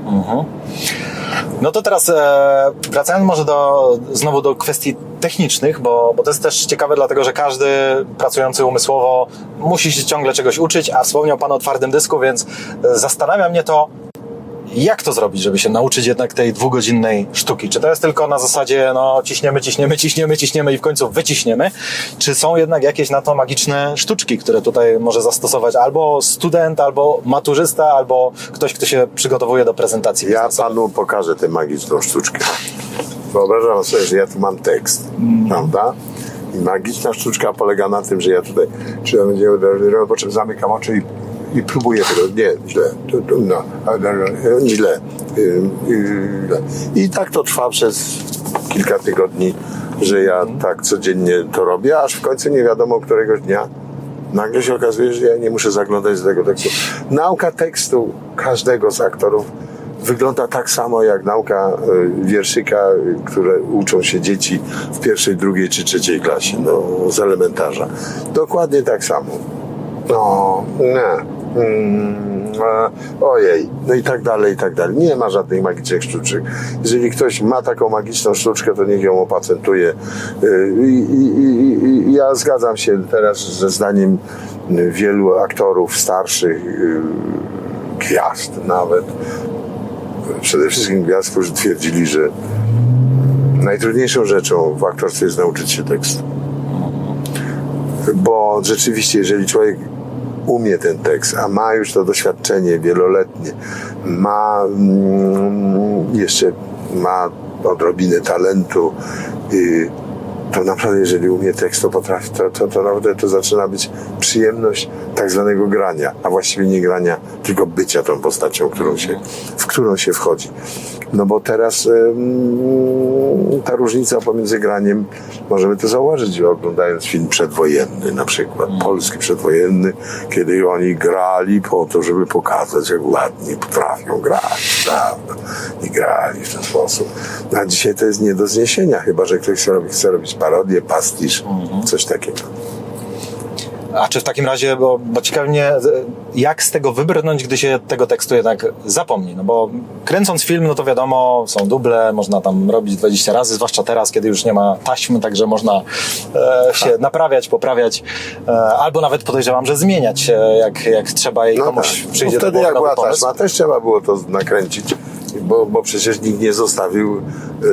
No to teraz wracając może znowu do kwestii technicznych, bo to jest też ciekawe, dlatego że każdy pracujący umysłowo musi się ciągle czegoś uczyć, a wspomniał Pan o twardym dysku, więc zastanawia mnie to, jak to zrobić, żeby się nauczyć jednak tej 2-godzinnej sztuki? Czy to jest tylko na zasadzie, no ciśniemy i w końcu wyciśniemy? Czy są jednak jakieś na to magiczne sztuczki, które tutaj może zastosować albo student, albo maturzysta, albo ktoś, kto się przygotowuje do prezentacji? Ja Panu pokażę tę magiczną sztuczkę. Wyobrażam sobie, że ja tu mam tekst, prawda? I magiczna sztuczka polega na tym, że ja tutaj, po czym zamykam oczy i próbuję tego. Nie, źle. Źle. I tak to trwa przez kilka tygodni, że ja tak codziennie to robię, aż w końcu nie wiadomo któregoś dnia nagle się okazuje, że ja nie muszę zaglądać do tego tekstu. Nauka tekstu każdego z aktorów wygląda tak samo jak nauka wierszyka, które uczą się dzieci w 1., 2. czy 3. klasie, no, z elementarza. Dokładnie tak samo. No, nie. Ojej, no i tak dalej. Nie ma żadnych magicznych sztuczek. Jeżeli ktoś ma taką magiczną sztuczkę, to niech ją opacentuje. Ja zgadzam się teraz ze zdaniem wielu aktorów starszych, gwiazd nawet, przede wszystkim gwiazd, którzy twierdzili, że najtrudniejszą rzeczą w aktorstwie jest nauczyć się tekstu. Bo rzeczywiście, jeżeli człowiek umie ten tekst, a ma już to doświadczenie wieloletnie, jeszcze ma odrobinę talentu, to naprawdę, jeżeli umie tekst, to potrafi, to naprawdę to zaczyna być przyjemność tak zwanego grania, a właściwie nie grania, tylko bycia tą postacią, w którą się wchodzi. No bo teraz ta różnica pomiędzy graniem, możemy to zauważyć, oglądając film przedwojenny, na przykład polski przedwojenny, kiedy oni grali po to, żeby pokazać, jak ładnie potrafią grać, prawda? I grali w ten sposób. A dzisiaj to jest nie do zniesienia, chyba że ktoś chce robić parodię, pastisz, coś takiego. A czy w takim razie, bo ciekawi mnie, jak z tego wybrnąć, gdy się tego tekstu jednak zapomni? No bo kręcąc film, no to wiadomo, są duble, można tam robić 20 razy, zwłaszcza teraz, kiedy już nie ma taśmy, także można się naprawiać, poprawiać, albo nawet podejrzewam, że zmieniać, jak trzeba i komuś przyjdzie do głowy nowy pomysł. Wtedy jak była taśma, też trzeba było to nakręcić, bo przecież nikt nie zostawił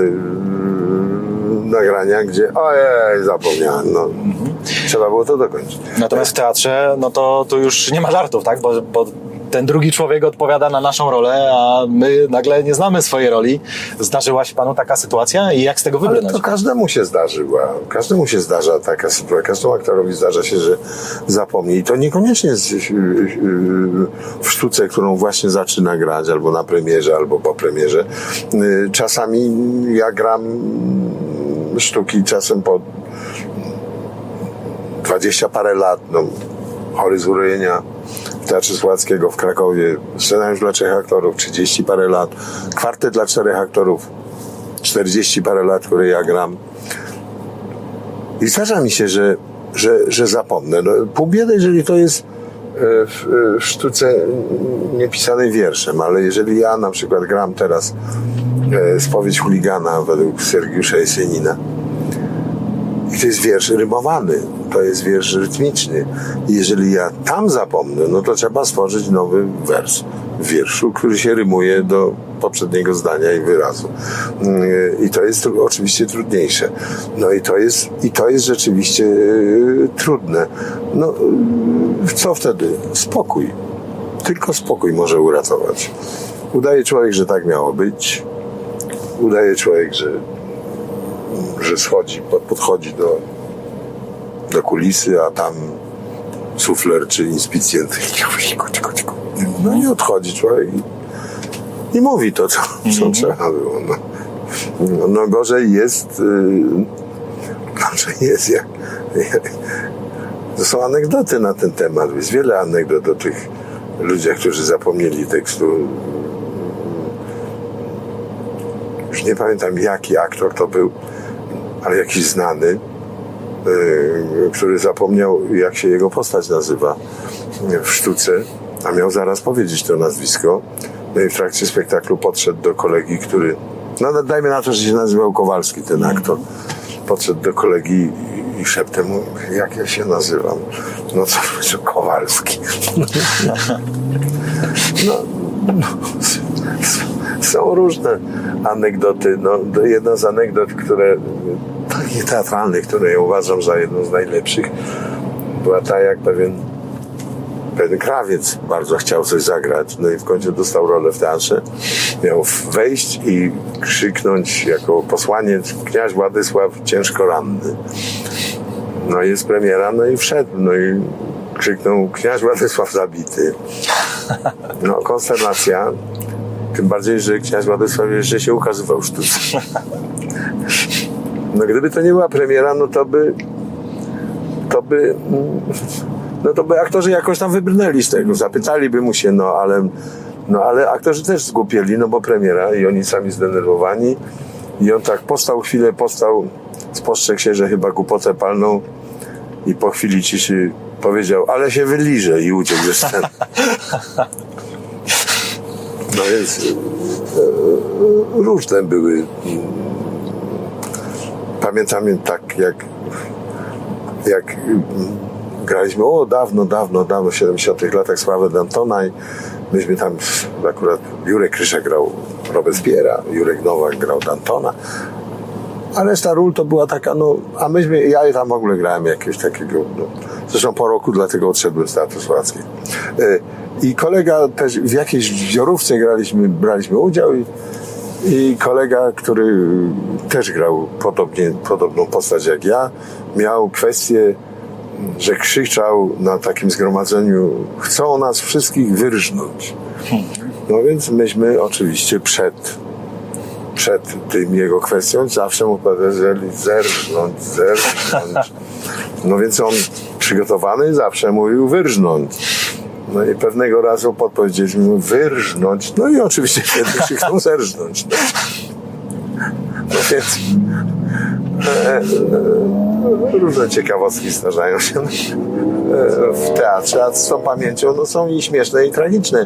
nagrania, gdzie ojej, zapomniałem, no. Trzeba było to dokończyć. Natomiast w teatrze, no to tu już nie ma żartów, tak? Bo ten drugi człowiek odpowiada na naszą rolę, a my nagle nie znamy swojej roli. Zdarzyła się panu taka sytuacja i jak z tego wybrnąć? Ale to każdemu się zdarzyła. Każdemu się zdarza taka sytuacja. Każdemu aktorowi zdarza się, że zapomni. I to niekoniecznie jest w sztuce, którą właśnie zaczyna grać, albo na premierze, albo po premierze. Czasami ja gram sztuki, czasem po 20 parę lat, no, Chory z urojenia w Teatrze Słowackiego w Krakowie, scenariusz dla 3 aktorów, 30 parę lat, kwartet dla 4 aktorów, 40 parę lat, które ja gram. I zdarza mi się, że zapomnę. No, pół biedy, jeżeli to jest w sztuce niepisanej wierszem, ale jeżeli ja na przykład gram teraz Spowiedź chuligana według Sergiusza Jesenina, i to jest wiersz rymowany, to jest wiersz rytmiczny. I jeżeli ja tam zapomnę, no to trzeba stworzyć nowy wers w wierszu, który się rymuje do poprzedniego zdania i wyrazu. I to jest oczywiście trudniejsze. No i to jest rzeczywiście trudne. No, co wtedy? Spokój. Tylko spokój może uratować. Udaje człowiek, że tak miało być. Udaje człowiek, że podchodzi do kulisy, a tam sufler czy inspicjent no i odchodzi człowiek i mówi to, co trzeba było. No gorzej jest to są anegdoty na ten temat. Jest wiele anegdot o tych ludziach, którzy zapomnieli tekstu. Już nie pamiętam, jaki aktor to był, ale jakiś znany, który zapomniał, jak się jego postać nazywa w sztuce, a miał zaraz powiedzieć to nazwisko. No i w trakcie spektaklu podszedł do kolegi, który, no dajmy na to, że się nazywał Kowalski, ten aktor. Podszedł do kolegi i szeptem mu, jak ja się nazywam? No co, Kowalski. No, są różne anegdoty. No, jedna z anegdot, takich teatralnych, które ja uważam za jedną z najlepszych, była ta, jak pewien krawiec bardzo chciał coś zagrać, no i w końcu dostał rolę w teatrze. Miał wejść i krzyknąć jako posłaniec kniaź Władysław ciężko ranny. No jest premiera, no i wszedł, no i krzyknął kniaź Władysław zabity. No konsternacja. Tym bardziej, że kniaź Władysław jeszcze się ukazywał w sztuce. No gdyby to nie była premiera, no to by aktorzy jakoś tam wybrnęli z tego. Zapytaliby mu się, ale aktorzy też zgłupieli, no bo premiera i oni sami zdenerwowani. I on tak chwilę postał, spostrzegł się, że chyba głupotę palnął i po chwili ciszy powiedział, ale się wyliżę i uciekł ze sceny. No więc różne były. Pamiętam tak, jak graliśmy, dawno, w 70 latach Sławę Dantona i myśmy tam, akurat Jurek Krysza grał Robespiera, Jurek Nowak grał Dantona, a reszta ról to była taka, ja tam w ogóle grałem jakiegoś takiego, zresztą po roku dlatego odszedłem z Teatru Słowackiego. I kolega też w jakiejś wziorówce braliśmy udział i kolega, który też grał podobną postać jak ja, miał kwestię, że krzyczał na takim zgromadzeniu, chcą nas wszystkich wyrżnąć. No więc myśmy oczywiście przed tym jego kwestią zawsze mu powiedzieli zerżnąć. No więc on przygotowany zawsze mówił wyrżnąć. No i pewnego razu podpowiedzieliśmy mu wyrżnąć. No i oczywiście wtedy krzyknął zerżnąć. No więc Różne ciekawostki zdarzają się w teatrze, a z tą pamięcią no, są i śmieszne, i tragiczne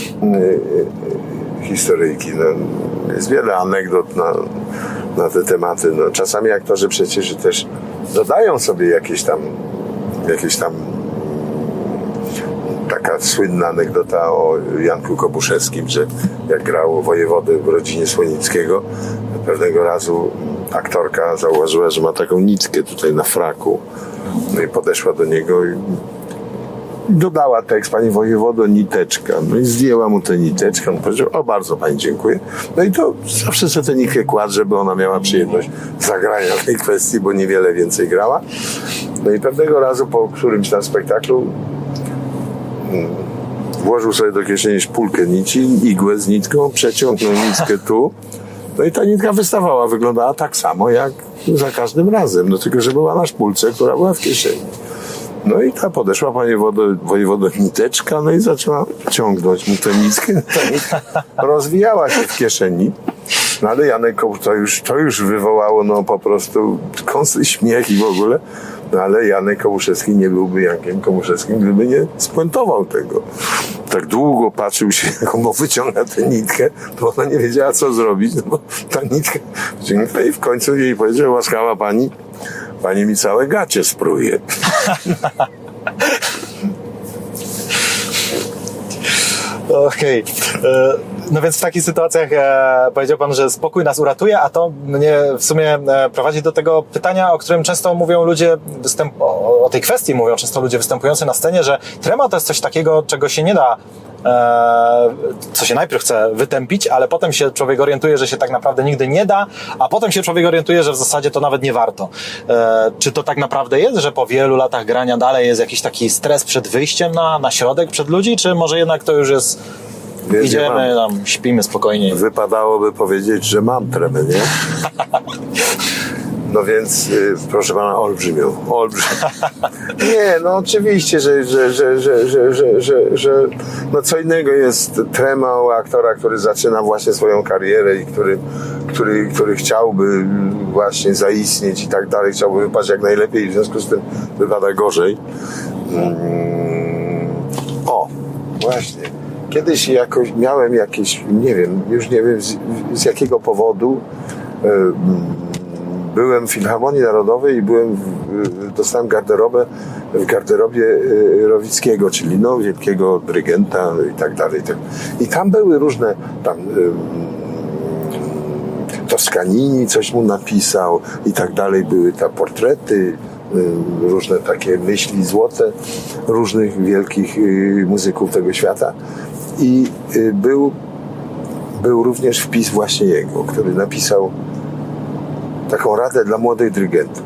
historyjki. No, jest wiele anegdot na te tematy. No, czasami aktorzy przecież też dodają sobie jakieś tam taka słynna anegdota o Janku Kobuszewskim, że jak grał wojewodę w rodzinie Słonickiego, pewnego razu aktorka zauważyła, że ma taką nitkę tutaj na fraku. No i podeszła do niego i dodała tekst: pani wojewodo, niteczka. No i zdjęła mu tę niteczkę. On powiedział: o, bardzo pani dziękuję. No i to zawsze sobie tę nitkę kładł, żeby ona miała przyjemność zagrania tej kwestii, bo niewiele więcej grała. No i pewnego razu po którymś tam spektaklu włożył sobie do kieszeni szpulkę nici, igłę z nitką, przeciągnął nitkę tu. No i ta nitka wystawała, wyglądała tak samo jak za każdym razem, no tylko że była na szpulce, która była w kieszeni. No i ta podeszła pani wojewodo niteczka, no i zaczęła ciągnąć mu tę nitkę. Ta nitka rozwijała się w kieszeni. No ale Janek, to już wywołało no po prostu kąsy śmiech i w ogóle. No ale Janek Kobuszewski nie byłby Jankiem Kobuszewskim, gdyby nie spuentował tego. Tak długo patrzył się, jak on wyciąga tę nitkę, to ona nie wiedziała, co zrobić, no bo ta nitka wyciągnęła i w końcu jej powiedział: łaskawa pani mi całe gacie spruje. Okej. No więc w takich sytuacjach powiedział pan, że spokój nas uratuje, a to mnie w sumie prowadzi do tego pytania, o którym często mówią ludzie, o tej kwestii mówią często ludzie występujący na scenie, że trema to jest coś takiego, czego się nie da, co się najpierw chce wytępić, ale potem się człowiek orientuje, że się tak naprawdę nigdy nie da, a potem się człowiek orientuje, że w zasadzie to nawet nie warto. Czy to tak naprawdę jest, że po wielu latach grania dalej jest jakiś taki stres przed wyjściem na środek, przed ludzi, czy może jednak to już jest... Wiesz, idziemy tam, śpimy spokojnie. Wypadałoby powiedzieć, że mam tremę, nie? No więc, proszę pana, olbrzymią. Nie, no oczywiście, że no co innego jest trema u aktora, który zaczyna właśnie swoją karierę i który chciałby właśnie zaistnieć i tak dalej, chciałby wypaść jak najlepiej i w związku z tym wypada gorzej. O, właśnie. Kiedyś jakoś miałem jakieś, nie wiem z jakiego powodu, byłem w Filharmonii Narodowej i dostałem garderobę w garderobie Rowickiego, czyli no wielkiego dyrygenta i tak dalej. I tam były różne tam Toscanini coś mu napisał i tak dalej. Były tam portrety, różne takie myśli złote różnych wielkich muzyków tego świata. I był również wpis właśnie jego, który napisał taką radę dla młodych dyrygentów.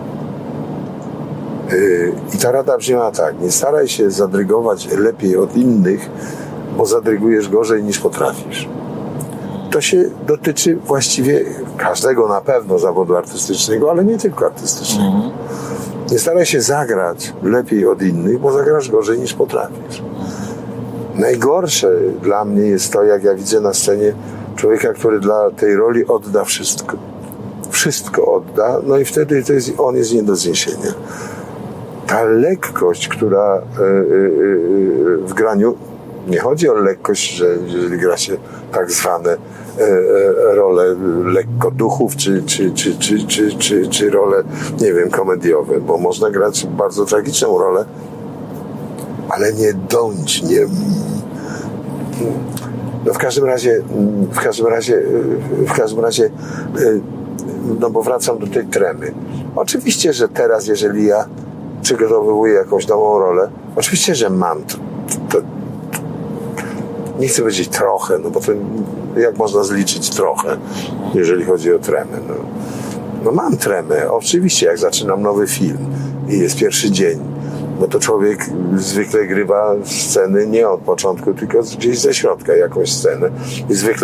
I ta rada brzmiała tak: nie staraj się zadrygować lepiej od innych, bo zadrygujesz gorzej niż potrafisz. To się dotyczy właściwie każdego na pewno zawodu artystycznego, ale nie tylko artystycznego. Nie staraj się zagrać lepiej od innych, bo zagrasz gorzej niż potrafisz. Najgorsze dla mnie jest to, jak ja widzę na scenie człowieka, który dla tej roli odda wszystko. Wszystko odda, no i wtedy on jest nie do zniesienia. Ta lekkość, która w graniu, nie chodzi o lekkość, że jeżeli gra się tak zwane role lekkoduchów, czy role, nie wiem, komediowe, bo można grać bardzo tragiczną rolę, ale nie dąć, nie... No w każdym razie no bo wracam do tej tremy. Oczywiście, że teraz, jeżeli ja przygotowuję jakąś nową rolę, oczywiście, że mam to nie chcę powiedzieć trochę, no bo to jak można zliczyć trochę, jeżeli chodzi o tremę. No mam tremę. Oczywiście, jak zaczynam nowy film i jest pierwszy dzień, bo to człowiek zwykle grywa sceny nie od początku, tylko gdzieś ze środka jakąś scenę. I zwykle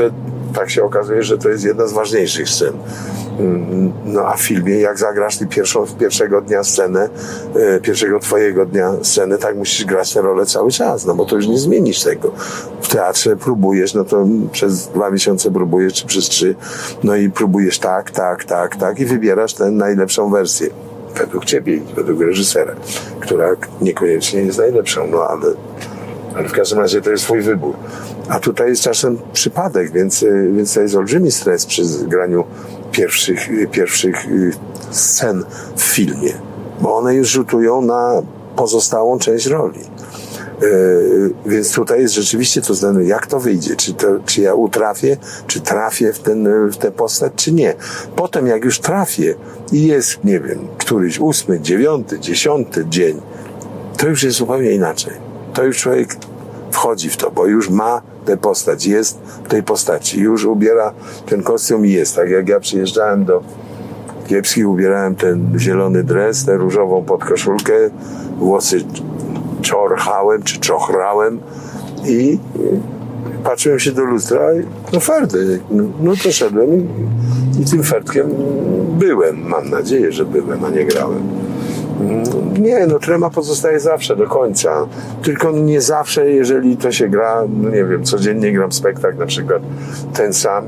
tak się okazuje, że to jest jedna z ważniejszych scen. No a w filmie, jak zagrasz ty pierwszego dnia scenę, pierwszego twojego dnia scenę, tak musisz grać tę rolę cały czas, no bo to już nie zmienisz tego. W teatrze próbujesz, no to przez 2 miesiące próbujesz, czy przez 3, no i próbujesz tak i wybierasz tę najlepszą wersję. Według ciebie, według reżysera, która niekoniecznie jest najlepszą, no ale w każdym razie to jest twój wybór. A tutaj jest czasem przypadek, więc to jest olbrzymi stres przy graniu pierwszych scen w filmie, bo one już rzutują na pozostałą część roli. Więc tutaj jest rzeczywiście to zdanie, jak to wyjdzie, czy ja utrafię, czy trafię w tę postać, czy nie. Potem jak już trafię i jest, nie wiem, któryś 8., 9., 10. dzień, to już jest zupełnie inaczej. To już człowiek wchodzi w to, bo już ma tę postać, jest w tej postaci, już ubiera ten kostium i jest. Tak jak ja przyjeżdżałem do Kiepskich, ubierałem ten zielony dres, tę różową podkoszulkę, włosy czorchałem czy czochrałem i patrzyłem się do lustra i no ferdy, no to szedłem i tym ferdkiem byłem. Mam nadzieję, że byłem, a nie grałem. Nie, no trema pozostaje zawsze do końca. Tylko nie zawsze, jeżeli to się gra, no nie wiem, codziennie gram spektakl, na przykład ten sam,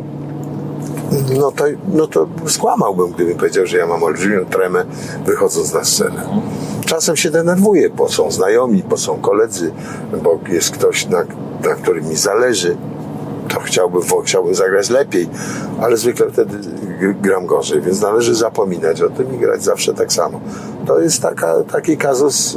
no to skłamałbym, gdybym powiedział, że ja mam olbrzymią tremę wychodząc na scenę. Czasem się denerwuję, bo są znajomi, bo są koledzy, bo jest ktoś, na którym mi zależy, to chciałbym zagrać lepiej, ale zwykle wtedy gram gorzej, więc należy zapominać o tym i grać zawsze tak samo. To jest taki kazus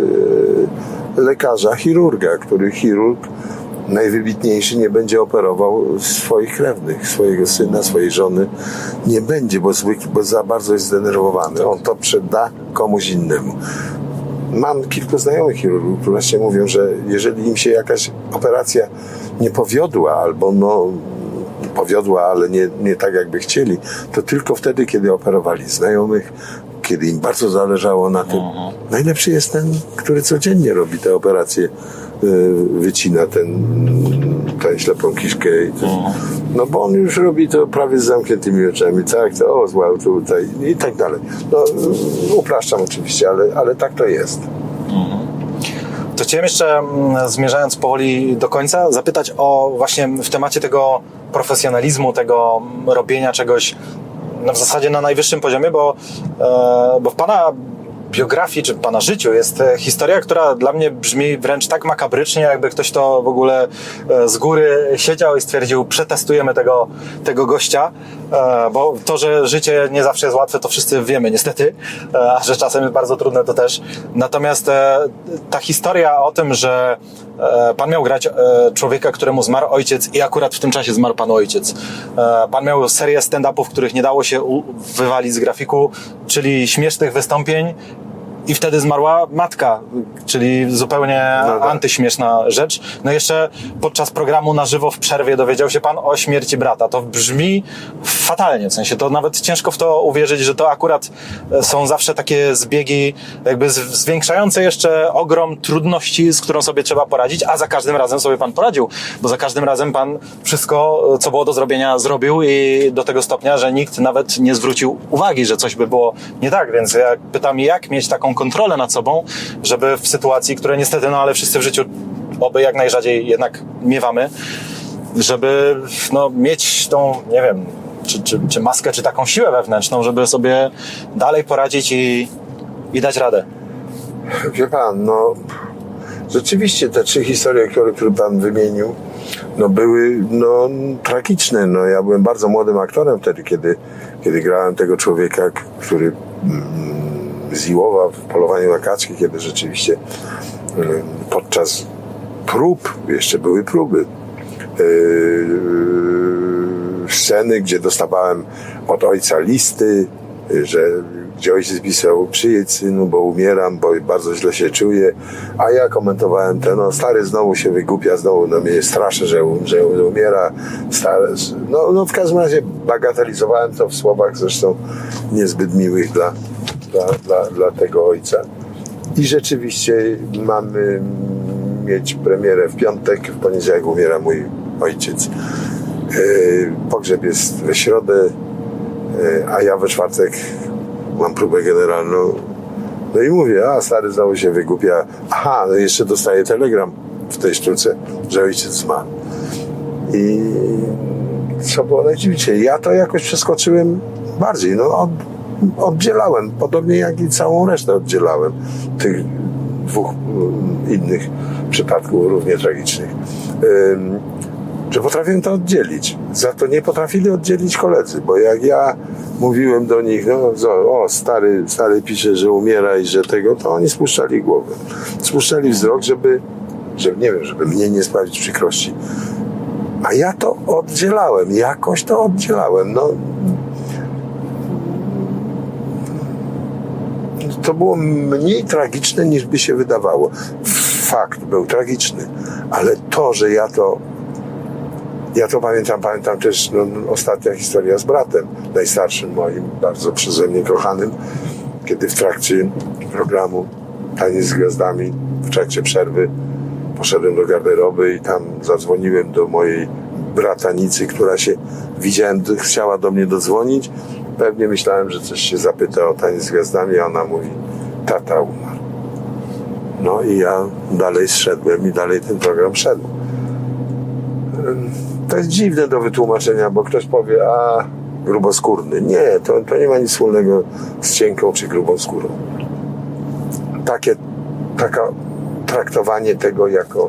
lekarza, chirurga, który najwybitniejszy nie będzie operował swoich krewnych, swojego syna, swojej żony. Nie będzie, bo za bardzo jest zdenerwowany. On to przeda komuś innemu. Mam kilku znajomych chirurgów, którzy właśnie mówią, że jeżeli im się jakaś operacja nie powiodła, albo powiodła, ale nie tak jakby chcieli, to tylko wtedy, kiedy operowali znajomych, kiedy im bardzo zależało na tym. Najlepszy jest ten, który codziennie robi te operacje, wycina tę ślepą kiszkę. No bo on już robi to prawie z zamkniętymi oczami. Tak, to złał tutaj i tak dalej. No, upraszczam oczywiście, ale tak to jest. To chciałem jeszcze, zmierzając powoli do końca, zapytać o właśnie w temacie tego profesjonalizmu, tego robienia czegoś w zasadzie na najwyższym poziomie, bo w Pana biografii, czy w Pana życiu jest historia, która dla mnie brzmi wręcz tak makabrycznie, jakby ktoś to w ogóle z góry siedział i stwierdził, przetestujemy tego gościa, bo to, że życie nie zawsze jest łatwe, to wszyscy wiemy niestety, a że czasem jest bardzo trudne, to też. Natomiast ta historia o tym, że Pan miał grać człowieka, któremu zmarł ojciec i akurat w tym czasie zmarł Panu ojciec. Pan miał serię stand-upów, których nie dało się wywalić z grafiku, czyli śmiesznych wystąpień, i wtedy zmarła matka, czyli zupełnie antyśmieszna rzecz. No jeszcze podczas programu na żywo w przerwie dowiedział się Pan o śmierci brata. To brzmi fatalnie, w sensie to nawet ciężko w to uwierzyć, że to akurat są zawsze takie zbiegi jakby zwiększające jeszcze ogrom trudności, z którą sobie trzeba poradzić, a za każdym razem sobie Pan poradził, bo za każdym razem Pan wszystko, co było do zrobienia, zrobił i do tego stopnia, że nikt nawet nie zwrócił uwagi, że coś by było nie tak, więc ja pytam, jak mieć taką kontrolę nad sobą, żeby w sytuacji, które niestety, ale wszyscy w życiu oby jak najrzadziej jednak miewamy, żeby mieć tą, nie wiem, czy maskę, czy taką siłę wewnętrzną, żeby sobie dalej poradzić i dać radę. Wie Pan, rzeczywiście te 3 historie, które Pan wymienił, były tragiczne. Ja byłem bardzo młodym aktorem wtedy, kiedy grałem tego człowieka, który ziłował w Polowaniu na kaczki, kiedy rzeczywiście podczas prób, jeszcze były próby, sceny, gdzie dostawałem od ojca listy, gdzie ojciec pisał: przyjedź synu, bo umieram, bo bardzo źle się czuję, a ja komentowałem stary znowu się wygłupia, znowu na mnie straszy, że umiera, stary. W każdym razie bagatelizowałem to w słowach zresztą niezbyt miłych dla tego ojca. I rzeczywiście mamy mieć premierę w piątek, w poniedziałek umiera mój ojciec. Pogrzeb jest we środę, a ja we czwartek mam próbę generalną. No i mówię, stary znowu się wygłupia. Aha, no jeszcze dostaję telegram w tej sztuce, że ojciec zmarł. I co było najdziwniejsze, ja to jakoś przeskoczyłem bardziej, oddzielałem, podobnie jak i całą resztę oddzielałem tych dwóch innych przypadków równie tragicznych, że potrafiłem to oddzielić. Za to nie potrafili oddzielić koledzy, bo jak ja mówiłem do nich, stary pisze, że umiera i że tego, to oni spuszczali głowę. Spuszczali wzrok, żeby mnie nie sprawić przykrości. A ja to oddzielałem, jakoś to oddzielałem. To było mniej tragiczne, niż by się wydawało. Fakt był tragiczny, ale to, że ja to pamiętam też ostatnia historia z bratem, najstarszym moim, bardzo przeze mnie kochanym, kiedy w trakcie programu Taniec z Gwiazdami, w trakcie przerwy poszedłem do garderoby i tam zadzwoniłem do mojej bratanicy, która się, widziałem, chciała do mnie dodzwonić. Pewnie myślałem, że coś się zapyta o Taniec z Gwiazdami, a ona mówi, tata umarł. No i ja dalej zszedłem i dalej ten program szedł. To jest dziwne do wytłumaczenia, bo ktoś powie, gruboskórny. Nie, to nie ma nic wspólnego z cienką czy grubą skórą. Takie traktowanie tego jako,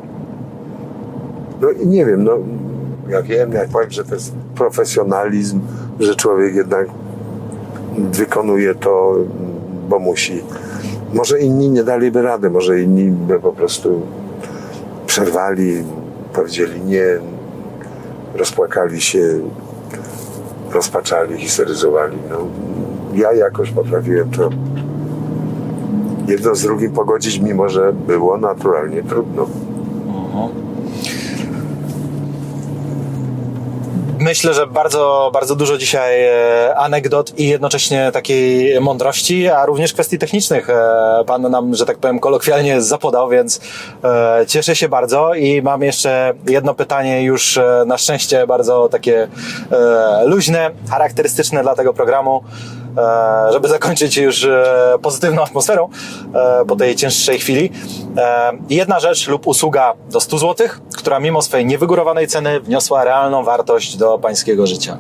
i nie wiem, jak powiem, że to jest profesjonalizm, że człowiek jednak wykonuje to, bo musi. Może inni nie daliby rady, może inni by po prostu przerwali, powiedzieli nie, rozpłakali się, rozpaczali, histeryzowali. Ja jakoś potrafiłem to jedno z drugim pogodzić, mimo że było naturalnie trudno. Myślę, że bardzo, bardzo dużo dzisiaj anegdot i jednocześnie takiej mądrości, a również kwestii technicznych Pan nam, że tak powiem, kolokwialnie zapodał, więc cieszę się bardzo i mam jeszcze jedno pytanie już na szczęście bardzo takie luźne, charakterystyczne dla tego programu, żeby zakończyć już pozytywną atmosferą po tej cięższej chwili. Jedna rzecz lub usługa do 100 zł, która mimo swej niewygórowanej ceny wniosła realną wartość do pańskiego życia.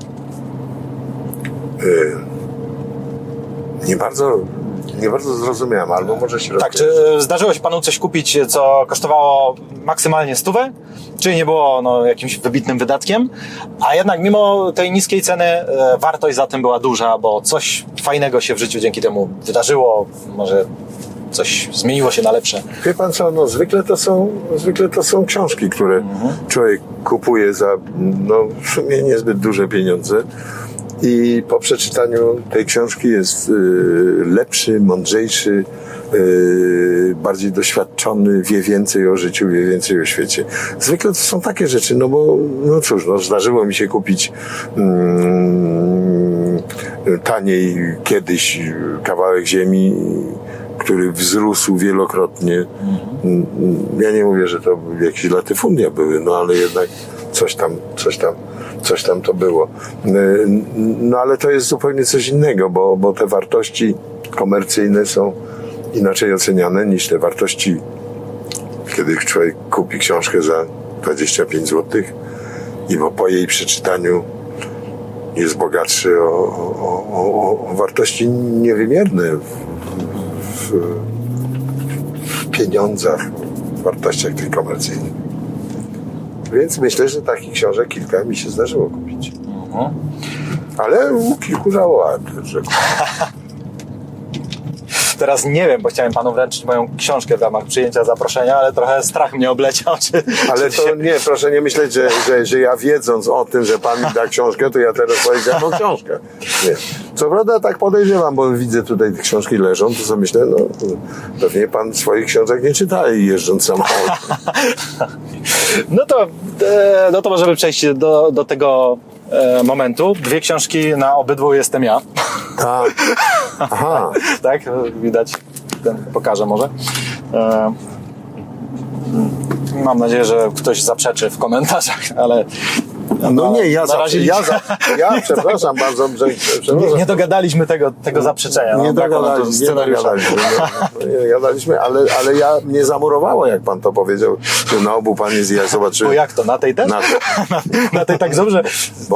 Nie bardzo zrozumiałem, albo może się Tak, czy zdarzyło się Panu coś kupić, co kosztowało maksymalnie 100, czyli nie było jakimś wybitnym wydatkiem, a jednak mimo tej niskiej ceny wartość za tym była duża, bo coś fajnego się w życiu dzięki temu wydarzyło, może coś zmieniło się na lepsze. Wie Pan co, zwykle to są książki, które człowiek kupuje za w sumie niezbyt duże pieniądze. I po przeczytaniu tej książki jest lepszy, mądrzejszy, bardziej doświadczony, wie więcej o życiu, wie więcej o świecie. Zwykle to są takie rzeczy, bo zdarzyło mi się kupić taniej kiedyś kawałek ziemi, który wzrósł wielokrotnie. Ja nie mówię, że to jakieś latyfundia były, ale jednak coś tam to było. Ale to jest zupełnie coś innego, bo te wartości komercyjne są inaczej oceniane niż te wartości, kiedy człowiek kupi książkę za 25 zł i po jej przeczytaniu jest bogatszy o wartości niewymierne w pieniądzach, w wartościach tych komercyjnych. Więc myślę, że takich książek kilka mi się zdarzyło kupić. Ale kilku żałowałem. Teraz nie wiem, bo chciałem Panu wręczyć moją książkę w ramach przyjęcia zaproszenia, ale trochę strach mnie obleciał. Ale to nie, proszę nie myśleć, że ja wiedząc o tym, że Pan mi da książkę, to ja teraz powiedziałem o książkę. Nie. Co prawda tak podejrzewam, bo widzę tutaj te książki leżą, to sobie myślę, pewnie Pan swoich książek nie czyta jeżdżąc samochodem. No to możemy przejść do tego momentu. 2 książki, na obydwu jestem ja. Tak. Aha. Tak, widać. Pokażę może. Mam nadzieję, że ktoś zaprzeczy w komentarzach, ale No nie, ja przepraszam bardzo, że nie dogadaliśmy tego zaprzeczenia. Nie dogadaliśmy, ale mnie zamurowało, jak pan to powiedział, że na obu pan jest i ja zobaczyłem. Bo jak to? Na tej też? Na tej tak dobrze?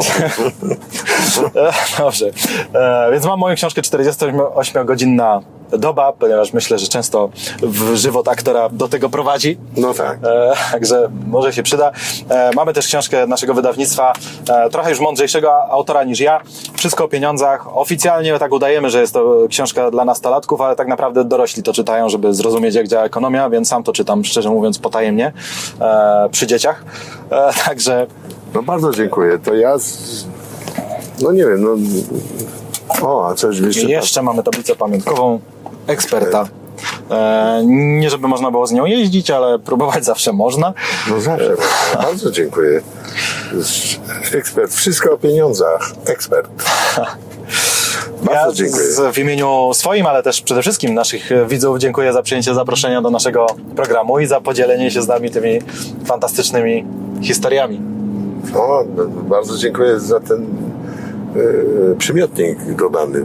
Dobrze. Więc mam moją książkę 48-godzinna doba, ponieważ myślę, że często żywot aktora do tego prowadzi. No tak. Także może się przyda. Mamy też książkę naszego wydawnictwa, trochę już mądrzejszego autora niż ja. Wszystko o pieniądzach. Oficjalnie tak udajemy, że jest to książka dla nastolatków, ale tak naprawdę dorośli to czytają, żeby zrozumieć, jak działa ekonomia, więc sam to czytam, szczerze mówiąc, potajemnie przy dzieciach. Także... No bardzo dziękuję. To ja... No nie wiem, a coś jeszcze mamy tablicę pamiątkową eksperta. Nie żeby można było z nią jeździć, ale próbować zawsze można. No zawsze. Bardzo dziękuję. Ekspert. Wszystko o pieniądzach. Ekspert. Bardzo dziękuję. W imieniu swoim, ale też przede wszystkim naszych widzów dziękuję za przyjęcie zaproszenia do naszego programu i za podzielenie się z nami tymi fantastycznymi historiami. Bardzo dziękuję za ten przymiotnik dodany.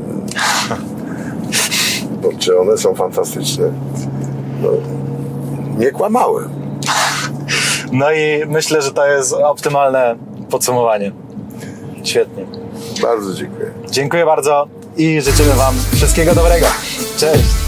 Czy one są fantastyczne? Nie kłamałem. No i myślę, że to jest optymalne podsumowanie. Świetnie. Bardzo dziękuję. Dziękuję bardzo i życzymy Wam wszystkiego dobrego. Cześć!